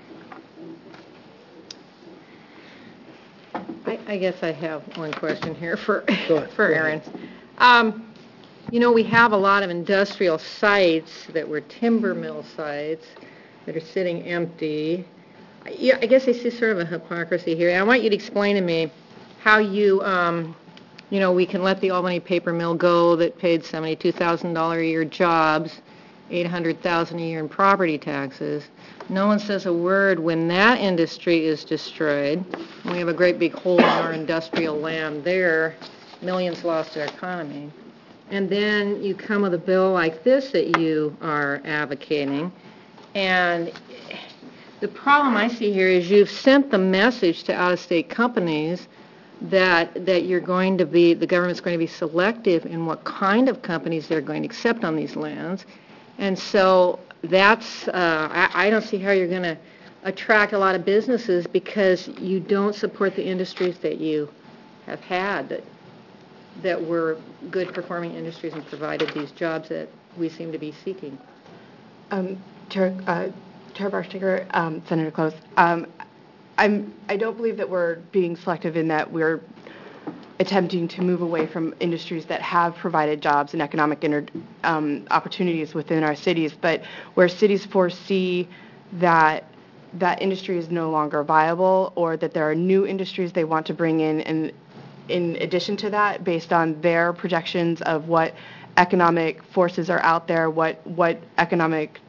I, I guess I have one question here for for Aaron. Um, you know, we have a lot of industrial sites that were timber mill sites that are sitting empty. Yeah, I guess I see sort of a hypocrisy here. And I want you to explain to me how you, um, you know, we can let the Albany paper mill go that paid seventy-two thousand dollars a year jobs, eight hundred thousand dollars a year in property taxes. No one says a word when that industry is destroyed. We have a great big hole in our industrial land there, millions lost to our economy. And then you come with a bill like this that you are advocating, and the problem I see here is you've sent the message to out-of-state companies that that you're going to be, the government's going to be selective in what kind of companies they're going to accept on these lands. And so that's, uh, I, I don't see how you're going to attract a lot of businesses because you don't support the industries that you have had that, that were good performing industries and provided these jobs that we seem to be seeking. Um, Chair, uh, Chair Barstiger, um, Senator Close, um, I'm, I don't believe that we're being selective in that we're attempting to move away from industries that have provided jobs and economic inter, um, opportunities within our cities, but where cities foresee that that industry is no longer viable, or that there are new industries they want to bring in, and in addition to that, based on their projections of what economic forces are out there, what what economic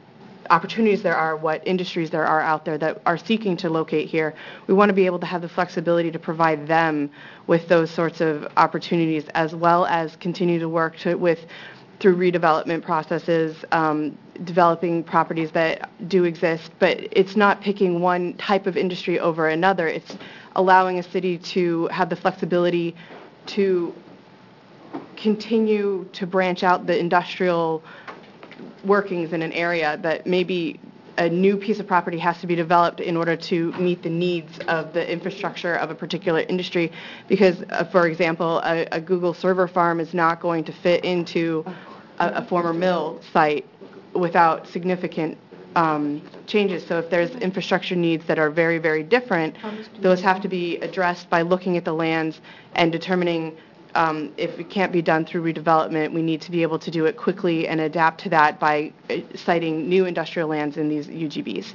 opportunities there are, what industries there are out there that are seeking to locate here. We want to be able to have the flexibility to provide them with those sorts of opportunities, as well as continue to work to, with through redevelopment processes, um, developing properties that do exist. But it's not picking one type of industry over another. It's allowing a city to have the flexibility to continue to branch out the industrial workings in an area, that maybe a new piece of property has to be developed in order to meet the needs of the infrastructure of a particular industry. Because, uh, for example, a, a Google server farm is not going to fit into a, a former mill site without significant um, changes. So if there's infrastructure needs that are very, very different, those have to be addressed by looking at the lands and determining Um, if it can't be done through redevelopment, we need to be able to do it quickly and adapt to that by uh, citing new industrial lands in these U G Bs.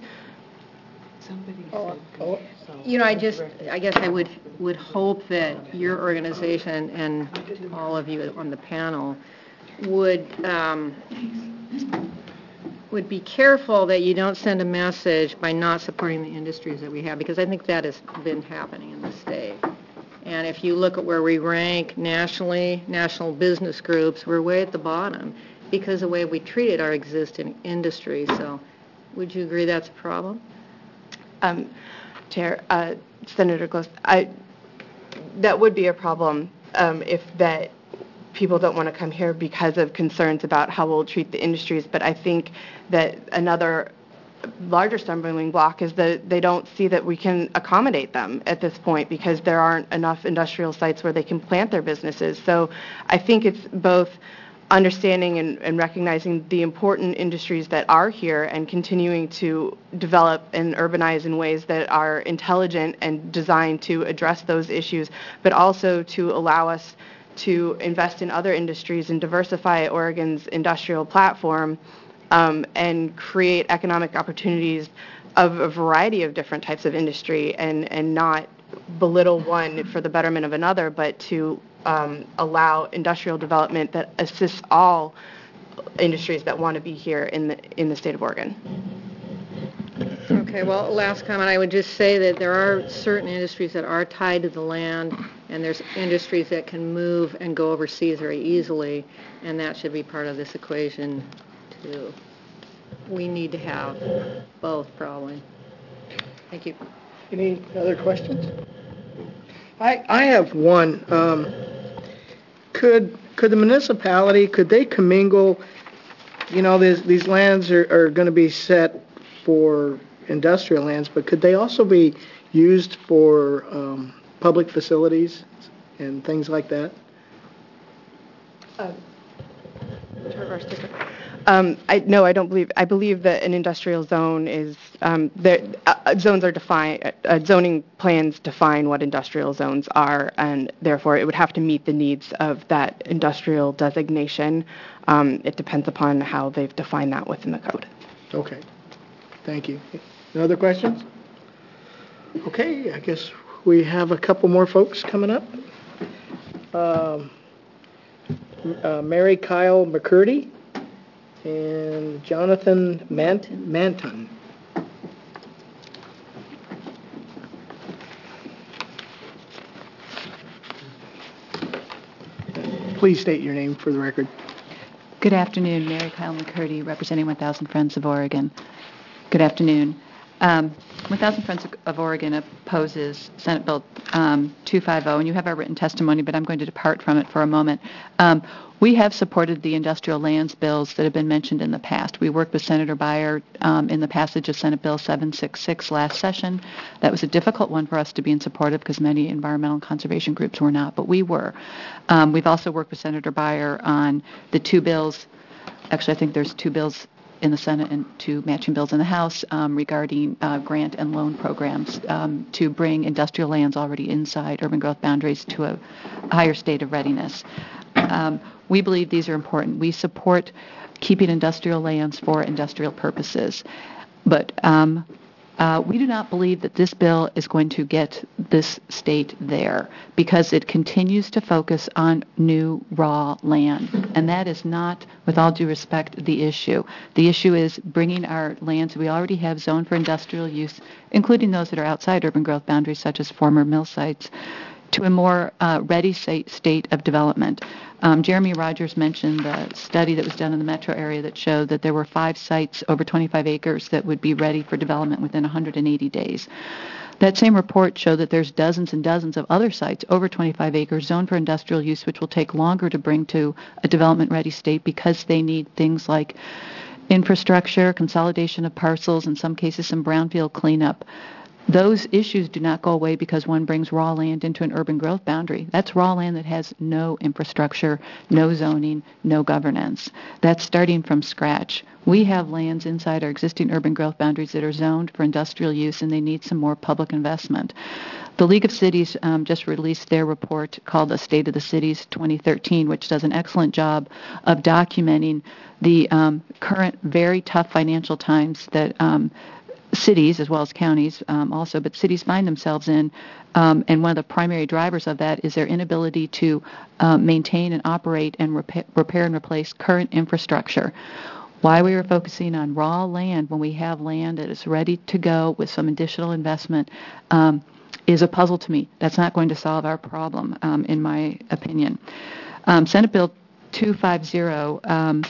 You know, I just, I guess I would, would hope that your organization and all of you on the panel would, um, would be careful that you don't send a message by not supporting the industries that we have, because I think that has been happening in the state. And if you look at where we rank nationally, national business groups, we're way at the bottom because of the way we treated our existing industry. So would you agree that's a problem? Um, Chair, uh, Senator Close, I, that would be a problem um, if that people don't want to come here because of concerns about how we'll treat the industries. But I think that another larger stumbling block is that they don't see that we can accommodate them at this point because there aren't enough industrial sites where they can plant their businesses. So I think it's both understanding and, and recognizing the important industries that are here and continuing to develop and urbanize in ways that are intelligent and designed to address those issues, but also to allow us to invest in other industries and diversify Oregon's industrial platform Um, and create economic opportunities of a variety of different types of industry, and, and not belittle one for the betterment of another, but to um, allow industrial development that assists all industries that want to be here in the, in the state of Oregon. Okay, well, last comment, I would just say that there are certain industries that are tied to the land, and there's industries that can move and go overseas very easily, and that should be part of this equation. Too. We need to have both, probably. Thank you. Any other questions? I, I have one. Um, could could the municipality, could they commingle, you know, these, these lands are, are going to be set for industrial lands, but could they also be used for um, public facilities and things like that? Uh, Um, I, no, I don't believe. I believe that an industrial zone is um, there. Uh, zones are defined. Uh, zoning plans define what industrial zones are, and therefore it would have to meet the needs of that industrial designation. Um, it depends upon how they've defined that within the code. Okay, thank you. No other questions? Okay, I guess we have a couple more folks coming up. Um, uh, Mary Kyle McCurdy and Jonathan Mant- Manton. Please state your name for the record. Good afternoon, Mary Kyle McCurdy, representing one thousand Friends of Oregon. Good afternoon. Um, one thousand Friends of Oregon opposes Senate Bill um, two fifty, and you have our written testimony, but I'm going to depart from it for a moment. Um, we have supported the industrial lands bills that have been mentioned in the past. We worked with Senator Beyer um, in the passage of Senate Bill seven sixty-six last session. That was a difficult one for us to be in support of because many environmental and conservation groups were not, but we were. Um, we've also worked with Senator Beyer on the two bills. Actually, I think there's two bills in the Senate and two matching bills in the House um, regarding uh, grant and loan programs um, to bring industrial lands already inside urban growth boundaries to a higher state of readiness. Um, we believe these are important. We support keeping industrial lands for industrial purposes. But um, Uh, we do not believe that this bill is going to get this state there because it continues to focus on new raw land. And that is not, with all due respect, the issue. The issue is bringing our lands we already have zoned for industrial use, including those that are outside urban growth boundaries, such as former mill sites, to a more uh, ready state of development. Um, Jeremy Rogers mentioned the study that was done in the metro area that showed that there were five sites over twenty-five acres that would be ready for development within one hundred eighty days. That same report showed that there's dozens and dozens of other sites over twenty-five acres zoned for industrial use, which will take longer to bring to a development-ready state because they need things like infrastructure, consolidation of parcels, in some cases some brownfield cleanup. Those issues do not go away because one brings raw land into an urban growth boundary. That's raw land that has no infrastructure, no zoning, no governance. That's starting from scratch. We have lands inside our existing urban growth boundaries that are zoned for industrial use, and they need some more public investment. The League of Cities um, just released their report called The State of the Cities twenty thirteen, which does an excellent job of documenting the um, current very tough financial times that um, cities, as well as counties um, also, but cities find themselves in, um, and one of the primary drivers of that is their inability to uh, maintain and operate and repa- repair and replace current infrastructure. Why we are focusing on raw land when we have land that is ready to go with some additional investment um, is a puzzle to me. That's not going to solve our problem, um, in my opinion. Um, Senate Bill two fifty, um,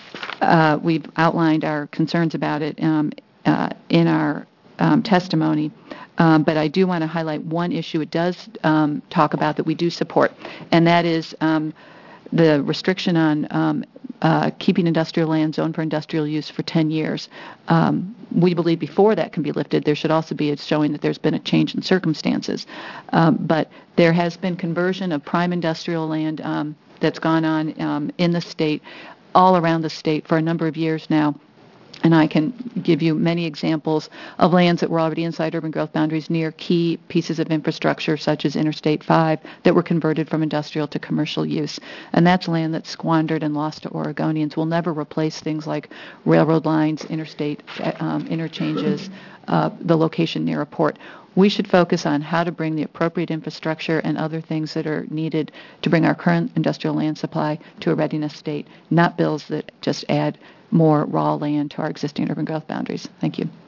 uh, we've outlined our concerns about it um, uh, in our um, testimony. Um, but I do want to highlight one issue it does um, talk about that we do support, and that is um, the restriction on um, uh, keeping industrial land zoned for industrial use for ten years. Um, we believe before that can be lifted, there should also be a showing that there's been a change in circumstances. Um, but there has been conversion of prime industrial land um, that's gone on um, in the state, all around the state for a number of years now. And I can give you many examples of lands that were already inside urban growth boundaries near key pieces of infrastructure, such as Interstate five, that were converted from industrial to commercial use. And that's land that's squandered and lost to Oregonians. We'll never replace things like railroad lines, interstate um, interchanges, uh, the location near a port. We should focus on how to bring the appropriate infrastructure and other things that are needed to bring our current industrial land supply to a readiness state, not bills that just add more raw land to our existing urban growth boundaries. Thank you.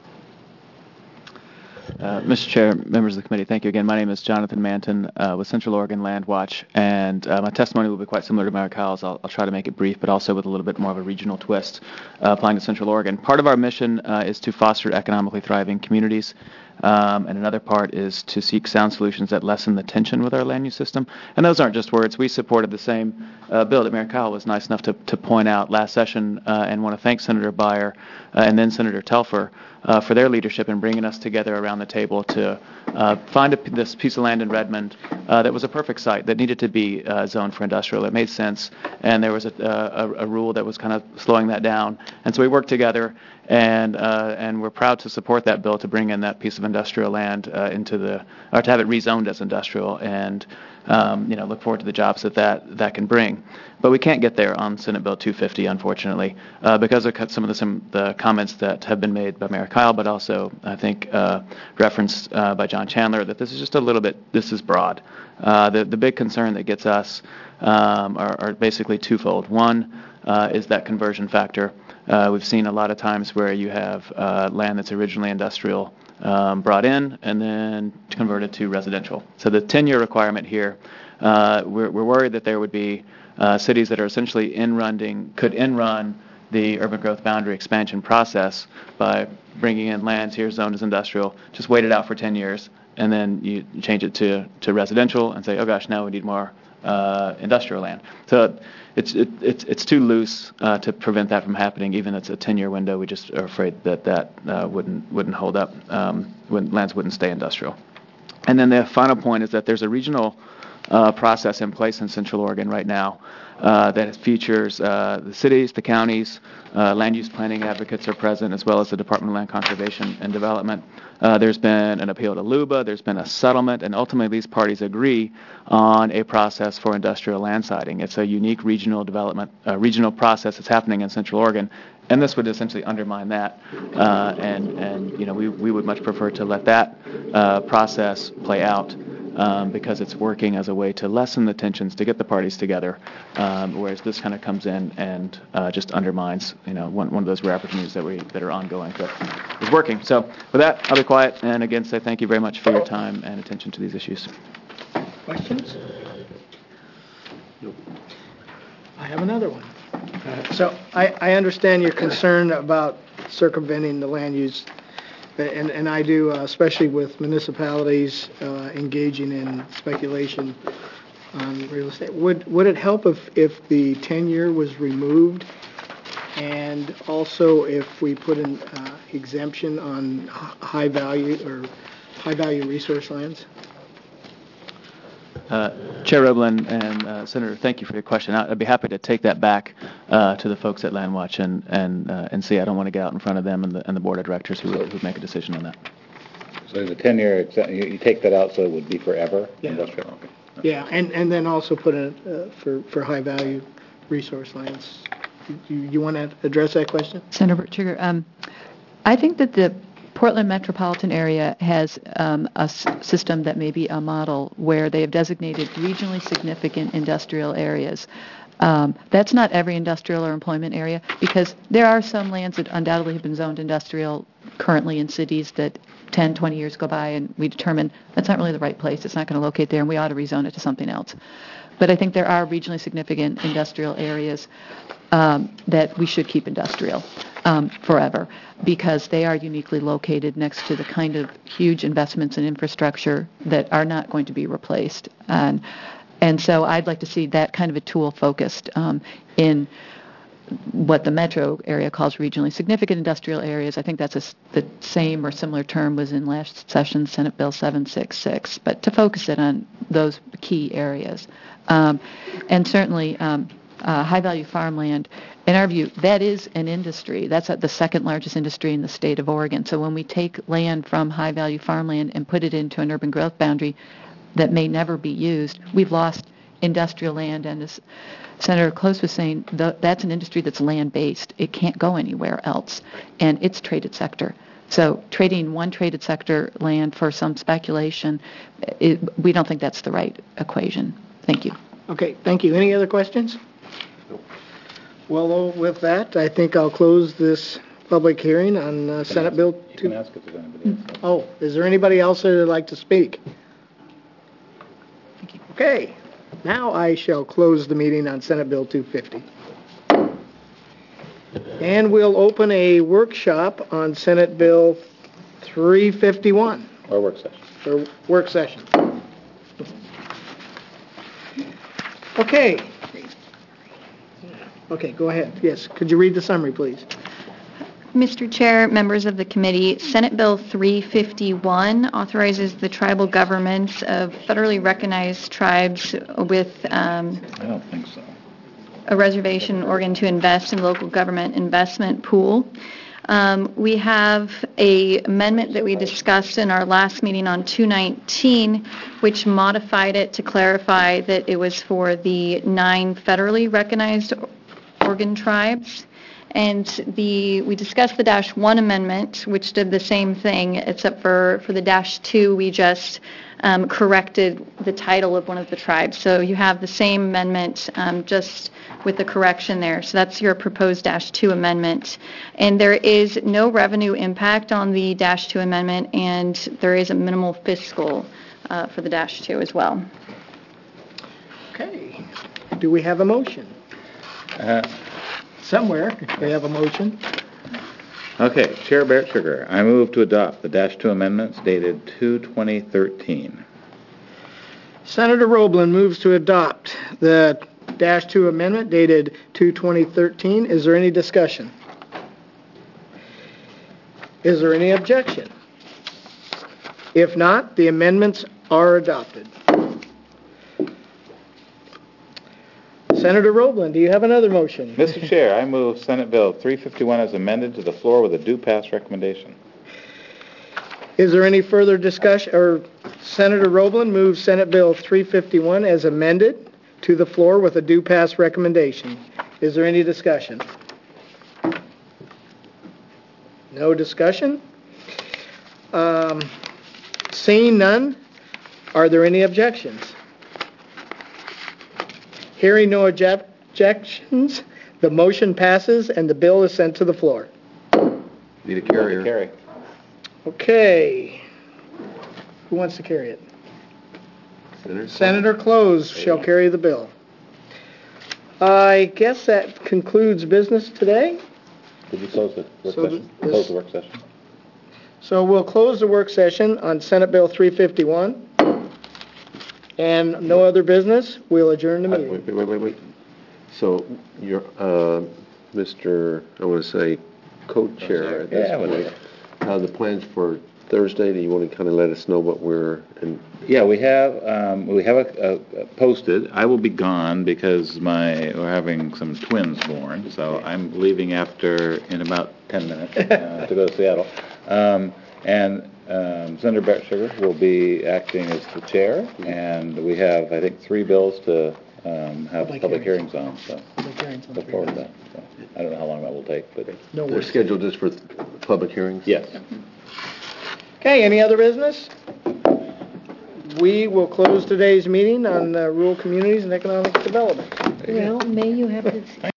Uh, Mister Chair, members of the committee, thank you again. My name is Jonathan Manton uh, with Central Oregon Land Watch, and uh, my testimony will be quite similar to Mayor Kyle's. I'll, I'll try to make it brief, but also with a little bit more of a regional twist uh, applying to Central Oregon. Part of our mission uh, is to foster economically thriving communities. Um, and another part is to seek sound solutions that lessen the tension with our land use system. And those aren't just words. We supported the same uh, bill that Mayor Kyle was nice enough to, to point out last session, uh, and want to thank Senator Beyer uh, and then Senator Telfer uh, for their leadership in bringing us together around the table to uh, find a, this piece of land in Redmond uh, that was a perfect site that needed to be uh, zoned for industrial. It made sense, and there was a, a, a rule that was kind of slowing that down. And so we worked together. And uh, and we're proud to support that bill to bring in that piece of industrial land uh, into the, or to have it rezoned as industrial, and um, you know, look forward to the jobs that, that that can bring. But we can't get there on Senate Bill two fifty, unfortunately, uh, because of some of the, some, the comments that have been made by Mayor Kyle, but also I think uh, referenced uh, by John Chandler, that this is just a little bit, this is broad. Uh, the the big concern that gets us um, are, are basically twofold. One uh, is that conversion factor. Uh, we've seen a lot of times where you have uh, land that's originally industrial um, brought in and then converted to residential. So the ten-year requirement here, uh, we're, we're worried that there would be uh, cities that are essentially in-running, could in-run the urban growth boundary expansion process by bringing in lands here zoned as industrial, just wait it out for ten years, and then you change it to, to residential and say, oh gosh, now we need more uh, industrial land. So It's it, it's it's too loose uh, to prevent that from happening. Even if it's a ten-year window, we just are afraid that that uh, wouldn't wouldn't hold up. Um, when lands wouldn't stay industrial. And then the final point is that there's a regional uh, process in place in Central Oregon right now uh, that features uh, the cities, the counties, uh, land use planning advocates are present, as well as the Department of Land Conservation and Development. Uh, there's been an appeal to LUBA, there's been a settlement, and ultimately these parties agree on a process for industrial land siting. It's a unique regional development, uh, regional process that's happening in Central Oregon, and this would essentially undermine that. Uh, and, and you know, we, we would much prefer to let that uh, process play out um, because it's working as a way to lessen the tensions, to get the parties together, um, whereas this kind of comes in and uh, just undermines, you know, one, one of those rare opportunities that we that are ongoing that is working. So with that, I'll be quiet and again say thank you very much for your time and attention to these issues. Questions? Nope. I have another one. Uh, so I, I understand your concern about circumventing the land use, and, and I do, uh, especially with municipalities uh, engaging in speculation on real estate. Would would it help if, if the ten-year was removed, and also if we put an uh, exemption on high value or high value resource lands? Uh, Chair Roblin and uh, Senator, thank you for your question. I'd be happy to take that back uh, to the folks at Landwatch and and uh, and see. I don't want to get out in front of them and the and the board of directors who who make a decision on that. So the ten-year, you, you take that out, so it would be forever Yeah. industrial. Okay. Yeah, and, and then also put it uh, for for high value resource lands. You, you want to address that question? Senator Trigger, um, I think that the Portland metropolitan area has um, a s- system that may be a model where they have designated regionally significant industrial areas. Um, that's not every industrial or employment area, because there are some lands that undoubtedly have been zoned industrial currently in cities that ten, twenty years go by and we determine that's not really the right place, it's not going to locate there, and we ought to rezone it to something else. But I think there are regionally significant industrial areas um, that we should keep industrial um, forever, because they are uniquely located next to the kind of huge investments in infrastructure that are not going to be replaced. And, and so I'd like to see that kind of a tool focused um, in what the metro area calls regionally significant industrial areas. I think that's a, the same or similar term was in last session's Senate Bill seven sixty-six, but to focus it on those key areas. Um, and certainly um, uh, high-value farmland, in our view, that is an industry. That's the second largest industry in the state of Oregon. So when we take land from high-value farmland and put it into an urban growth boundary that may never be used, we've lost industrial land. And as Senator Close was saying, the, that's an industry that's land-based. It can't go anywhere else, and it's traded sector. So trading one traded sector land for some speculation, it, we don't think that's the right equation. Thank you. Okay, thank you. Any other questions? Well, with that, I think I'll close this public hearing on uh, Senate Bill two. You can ask if there's anybody else. Oh, is there anybody else that would like to speak? Thank you. Okay, now I shall close the meeting on Senate Bill two fifty. And we'll open a workshop on Senate Bill three fifty-one. Or work session. Or work session. Okay. Okay, go ahead. Yes, could you read the summary, please? Mister Chair, members of the committee, Senate Bill three fifty-one authorizes the tribal governments of federally recognized tribes with um, I don't think so. a reservation in Oregon to invest in local government investment pool. Um, we have a amendment that we discussed in our last meeting on two nineteen, which modified it to clarify that it was for the nine federally recognized Oregon tribes. And the we discussed the dash one amendment, which did the same thing, except for, for the dash two, we just um, corrected the title of one of the tribes. So you have the same amendment, um, just with the correction there. So that's your proposed dash two amendment. And there is no revenue impact on the dash two amendment, and there is a minimal fiscal uh, for the dash two as well. Okay. Do we have a motion? Uh, Somewhere we have a motion. Okay, Chair Barrett Sugar, I move to adopt the dash two amendments dated two twenty thirteen. Senator Roblin moves to adopt the dash two amendment dated two twenty thirteen. Is there any discussion? Is there any objection? If not, the amendments are adopted. Senator Roeblen, do you have another motion? Mister Chair, I move Senate Bill three fifty-one as amended to the floor with a due pass recommendation. Is there any further discussion, or Senator Roeblen moves Senate Bill three fifty-one as amended to the floor with a due pass recommendation. Is there any discussion? No discussion? Um, seeing none, are there any objections? Hearing no objec- objections, the motion passes and the bill is sent to the floor. Need a carrier. Carry. Okay. Who wants to carry it? Senator? Senator Close shall carry the bill. I guess that concludes business today. Did you close the work So session? this- Close the work session. So we'll close the work session on Senate Bill three fifty-one. And no other business, we'll adjourn the Uh, meeting. Wait, wait, wait, wait. So you're, uh, Mister, I want to say co-chair at this Yeah, point. whatever. Uh, the plans for Thursday, do you want to kind of let us know what we're, in? Yeah, we have, um, we have a, a, a posted. I will be gone because my, we're having some twins born, so I'm leaving after, in about ten minutes, uh, to go to Seattle. Um, and, um, Senator Brett Sugar will be acting as the chair, and we have, I think, three bills to, um, have Public public hearings. hearings on, so Public hearings on look three forward to bills. that. So, I don't know how long that will take, but, No they're worries. scheduled just for th- public hearings? yes. Okay, any other business? We will close today's meeting on uh, rural communities and economic development. Well, may you have this